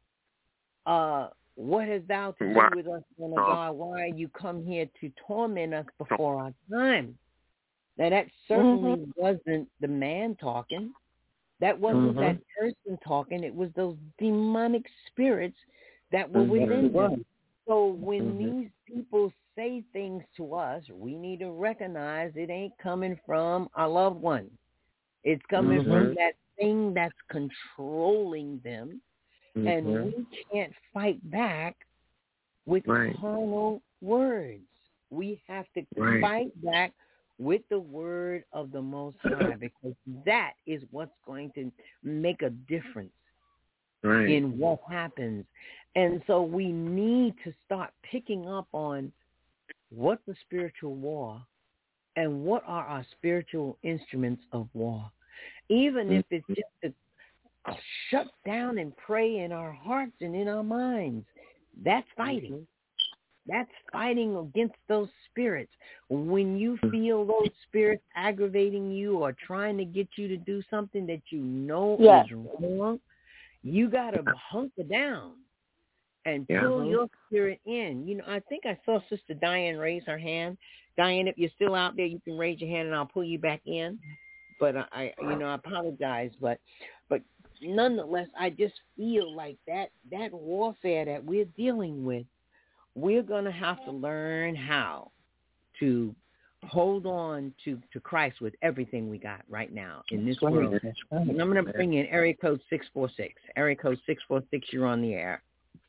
uh, what hast thou to do with us, Son of God? Why are you come here to torment us before our time? Now, that certainly mm-hmm. wasn't the man talking. That wasn't mm-hmm. that person talking. It was those demonic spirits that were within mm-hmm. them. So when mm-hmm. these people say things to us, we need to recognize it ain't coming from our loved one. It's coming mm-hmm. from that thing that's controlling them. Mm-hmm. And we can't fight back with right. carnal words. We have to right. fight back with the word of the Most High, because that is what's going to make a difference right. in what happens. And so we need to start picking up on what's the spiritual war and what are our spiritual instruments of war. Even if it's just to shut down and pray in our hearts and in our minds, that's fighting. Mm-hmm. That's fighting against those spirits. When you feel those spirits aggravating you or trying to get you to do something that you know yes. is wrong, you got to hunker down and pull yeah. your spirit in. You know, I think I saw Sister Diane raise her hand. Diane, if you're still out there, you can raise your hand and I'll pull you back in. But I, you know, I apologize. But, but nonetheless, I just feel like that that warfare that we're dealing with, we're going to have to learn how to hold on to, to Christ with everything we got right now in this That's world. Right. Right. And I'm going to bring in area code six four six. Area code six four six, you're on the air.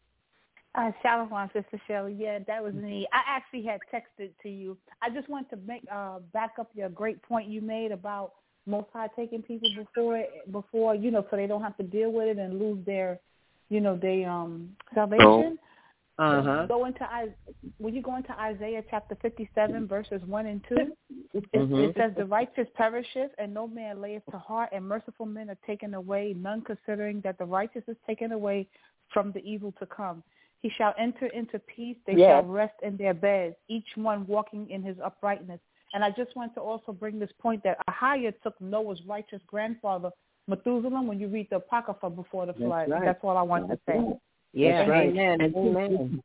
Uh, Shalom, Sister Shelley. Yeah, that was me. I actually had texted to you. I just want to make uh, back up your great point you made about Most High taking people before, before you know, so they don't have to deal with it and lose their, you know, their um, salvation. Oh. Uh-huh. Go into when you go into Isaiah chapter fifty-seven, verses one and two, it, mm-hmm. it says, "The righteous perisheth, and no man layeth to heart, and merciful men are taken away, none considering that the righteous is taken away from the evil to come. He shall enter into peace; they yes. shall rest in their beds, each one walking in his uprightness." And I just want to also bring this point that Ahiah took Noah's righteous grandfather Methuselah when you read the Apocrypha before the flood. That's, right. That's all I want That's to say. Right. Yeah, That's right. amen. And amen.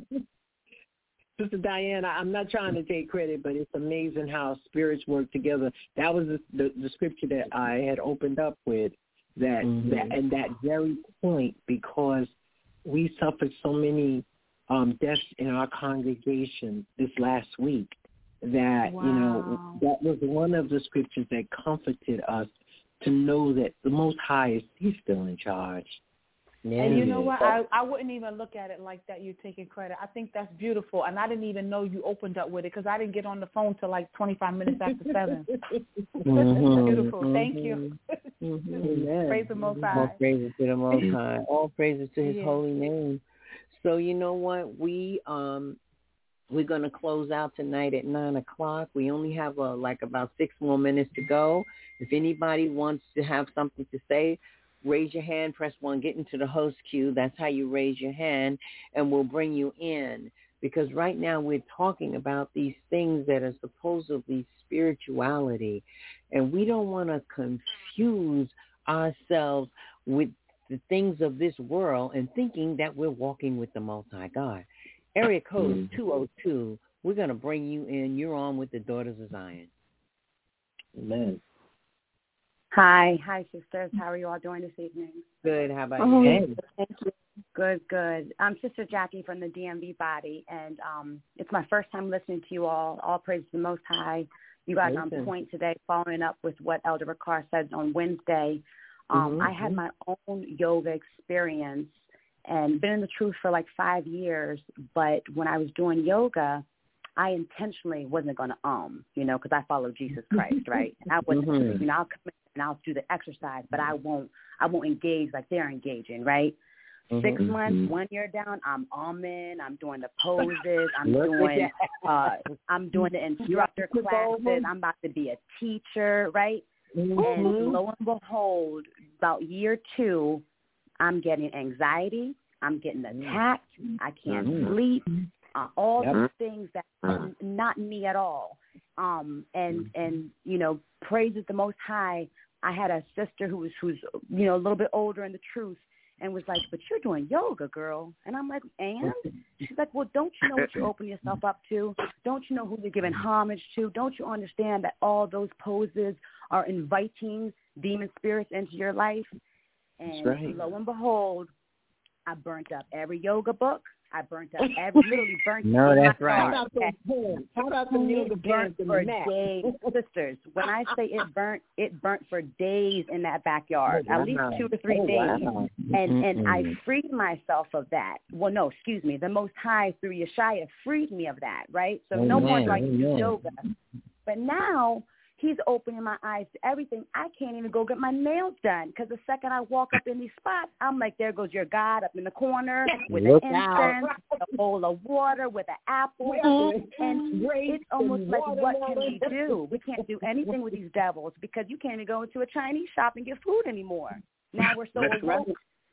Sister Diane, I'm not trying to take credit, but it's amazing how spirits work together. That was the, the, the scripture that I had opened up with, that, mm-hmm. that and that very point, because we suffered so many um, deaths in our congregation this last week that, wow. you know, that was one of the scriptures that comforted us to know that the Most High is he's still in charge. Yeah. And you know what? I, I wouldn't even look at it like that, you taking credit. I think that's beautiful. And I didn't even know you opened up with it because I didn't get on the phone till like twenty-five minutes after seven. Mm-hmm. Beautiful. Mm-hmm. Thank you. Mm-hmm. Praise the Most High. All praises to the Most High. All praises to his Yeah. holy name. So you know what? We, um, we're going to close out tonight at nine o'clock. We only have uh, like about six more minutes to go. If anybody wants to have something to say, raise your hand, press one, get into the host queue. That's how you raise your hand, and we'll bring you in. Because right now we're talking about these things that are supposedly spirituality, and we don't want to confuse ourselves with the things of this world and thinking that we're walking with the multi-God. Area code two oh two, we're going to bring you in. You're on with the Daughters of Zion. Amen. Hi. Hi, sisters. How are you all doing this evening? Good. How about oh, you? Thank you. Good, good. I'm Sister Jackie from the D M V body, and um, it's my first time listening to you all. All praise to the Most High. You guys on point today, following up with what Elder Ricard said on Wednesday. Um, mm-hmm. I had my own yoga experience and been in the truth for like five years, but when I was doing yoga, I intentionally wasn't going to um, you know, because I follow Jesus Christ, right? And I wasn't, mm-hmm. you know, I'll come in and I'll do the exercise, but I won't, I won't engage like they're engaging, right? Mm-hmm. Six months, one year down, I'm umming, I'm doing the poses, I'm doing, uh, I'm doing the instructor classes, I'm about to be a teacher, right? Mm-hmm. And lo and behold, about year two, I'm getting anxiety, I'm getting attacked, I can't mm-hmm. sleep, uh, all yep. these things that are not me at all. Um, and and you know, praises the Most High. I had a sister who was who's you know a little bit older in the truth, and was like, "But you're doing yoga, girl." And I'm like, "And?" She's like, "Well, don't you know what you open yourself up to? Don't you know who you're giving homage to? Don't you understand that all those poses are inviting demon spirits into your life?" And right. lo and behold, I burnt up every yoga book. I burnt up every, literally burnt no, up. No, that's right. How about those hands? How about the yoga burnt for days, sisters. When I say it burnt, it burnt for days in that backyard, oh, wow. at least two to three oh, days. Wow. And mm-hmm. and I freed myself of that. Well, no, excuse me. The Most High through Yeshua freed me of that, right? So oh, no man. more do I use oh, yoga. But now he's opening my eyes to everything. I can't even go get my nails done because the second I walk up in these spots, I'm like, there goes your God up in the corner with Look an incense, a bowl of water with an apple. And it's almost like, what can we do? We can't do anything with these devils because you can't even go into a Chinese shop and get food anymore. Now we're so awoke.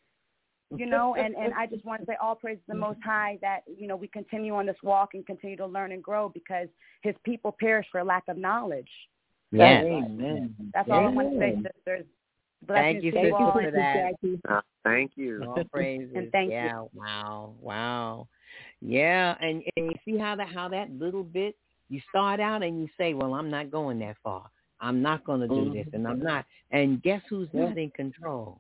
You know, and, and I just want to say all praise to the Most High that, you know, we continue on this walk and continue to learn and grow because his people perish for lack of knowledge. Yes. Amen. That's all Amen. I want to say, sisters. Thank you, sister, for that. Uh, thank you. All praises. And thank yeah. you. Wow. Wow. Yeah. And, and you see how that how that little bit you start out and you say, well, I'm not going that far. I'm not going to do mm-hmm. this, and I'm not. And guess who's yeah. not in control?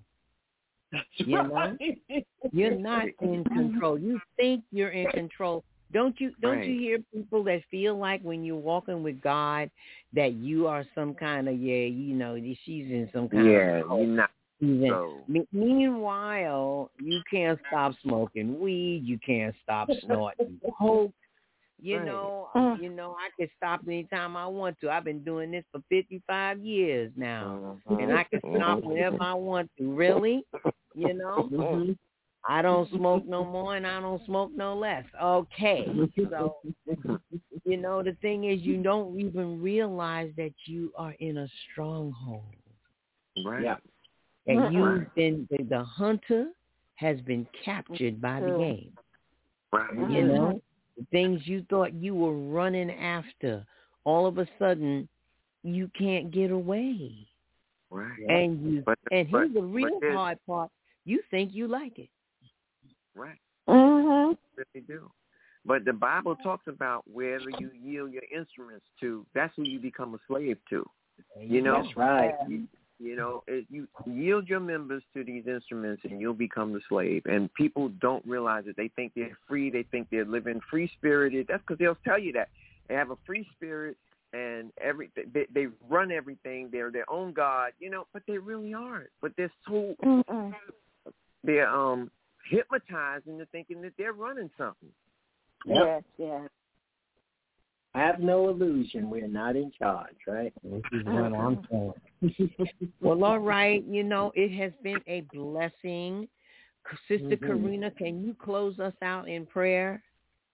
You know, you're not in control. You think you're in control. Don't you don't right. you hear people that feel like when you're walking with God that you are some kind of, yeah, you know, she's in some kind yeah, of... Yeah, you're not. So. Me- meanwhile, you can't stop smoking weed. You can't stop snorting coke. You right. know, uh, you know, I can stop anytime I want to. I've been doing this for fifty-five years now, uh-huh. and I can stop whenever I want to. Really, you know. Mm-hmm. I don't smoke no more, and I don't smoke no less. Okay, so you know the thing is, you don't even realize that you are in a stronghold. Right. Yeah. And you've been the, the hunter has been captured by the game. Right. You know. The things you thought you were running after, all of a sudden, you can't get away. Right. And you, but, and here's but, the real hard part: you think you like it. Right. Mm-hmm. Really do. But the Bible talks about wherever you yield your instruments to, that's who you become a slave to. You know. That's right. You, You know, it, you yield your members to these instruments and you'll become the slave. And people don't realize it. They think they're free. They think they're living free-spirited. That's because they'll tell you that. They have a free spirit and every they, they run everything. They're their own God, you know, but they really aren't. But they're so Mm-mm. they're um, hypnotized into thinking that they're running something. Yep. Yes, yes. Have no illusion. We're not in charge, right? This is what I'm saying. Well, all right. You know, it has been a blessing. Sister mm-hmm. Karina, can you close us out in prayer?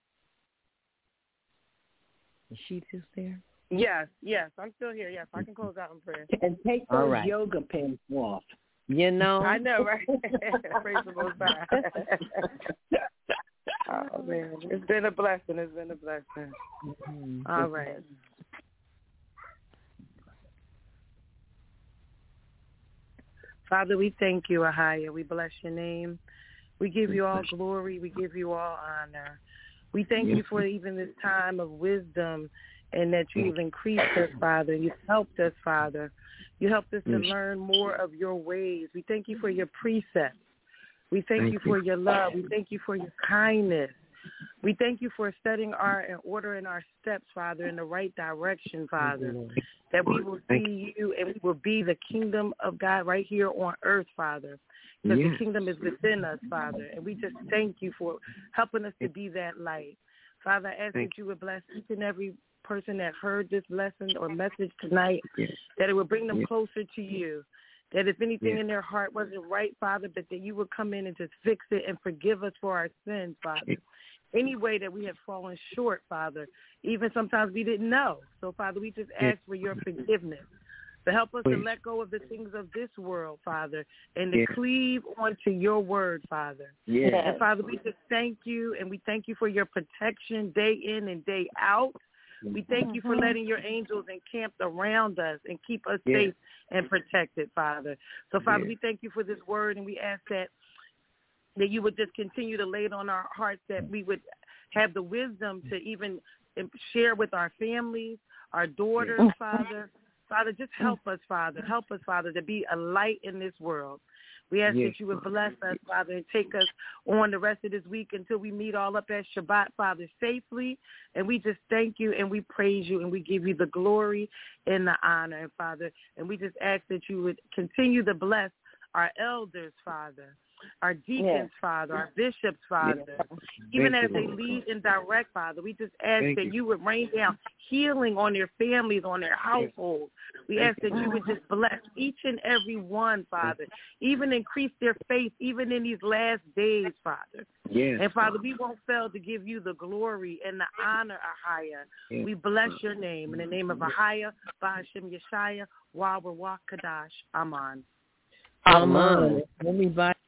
Is she still there? Yes, yes. I'm still here. Yes, I can close out in prayer. And take those right. yoga pants off. You know. I know, right? Praise the Most High. Oh, man. It's been a blessing. It's been a blessing. Mm-hmm. All right. Father, we thank you, Ahaya. We bless your name. We give you all glory. We give you all honor. We thank you for even this time of wisdom and that you've increased us, Father. You've helped us, Father. You helped us to learn more of your ways. We thank you for your precepts. We thank, thank you for your love. We thank you for your kindness. We thank you for setting our and ordering our steps, Father, in the right direction, Father, that we will see you and we will be the kingdom of God right here on earth, Father, because yes. the kingdom is within us, Father, and we just thank you for helping us to be that light. Father, I ask thank that you would bless each and every person that heard this lesson or message tonight, yes. that it would bring them yes. closer to you. That if anything yes. in their heart wasn't right, Father, but that you would come in and just fix it and forgive us for our sins, Father. Yes. Any way that we have fallen short, Father, even sometimes we didn't know. So, Father, we just ask yes. for your forgiveness. To help us Please. to let go of the things of this world, Father, and to yes. cleave onto your word, Father. Yes. And, Father, we just thank you, and we thank you for your protection day in and day out. We thank you for letting your angels encamp around us and keep us yes. safe and protected, Father. So, Father, yes. we thank you for this word, and we ask that that you would just continue to lay it on our hearts, that we would have the wisdom to even share with our families, our daughters, yes. Father. Father, just help us, Father. Help us, Father, to be a light in this world. We ask yes. that you would bless us, Father, and take us on the rest of this week until we meet all up at Shabbat, Father, safely. And we just thank you and we praise you and we give you the glory and the honor, Father. And we just ask that you would continue to bless our elders, Father, our deacons, yes. Father, our bishops, Father, yes. even Thank as you, they Lord. lead and direct, Father. We just ask Thank that you. you would rain down healing on their families, on their households. We Thank ask that you would just bless each and every one, Father, even increase their faith, even in these last days, Father. Yes. And, Father, we won't fail to give you the glory and the honor, Ahaya. Yes. We bless your name. In the name of Ahaya, Ba'ashem Yeshaya, Wawa Kadash, Aman. Aman. Everybody.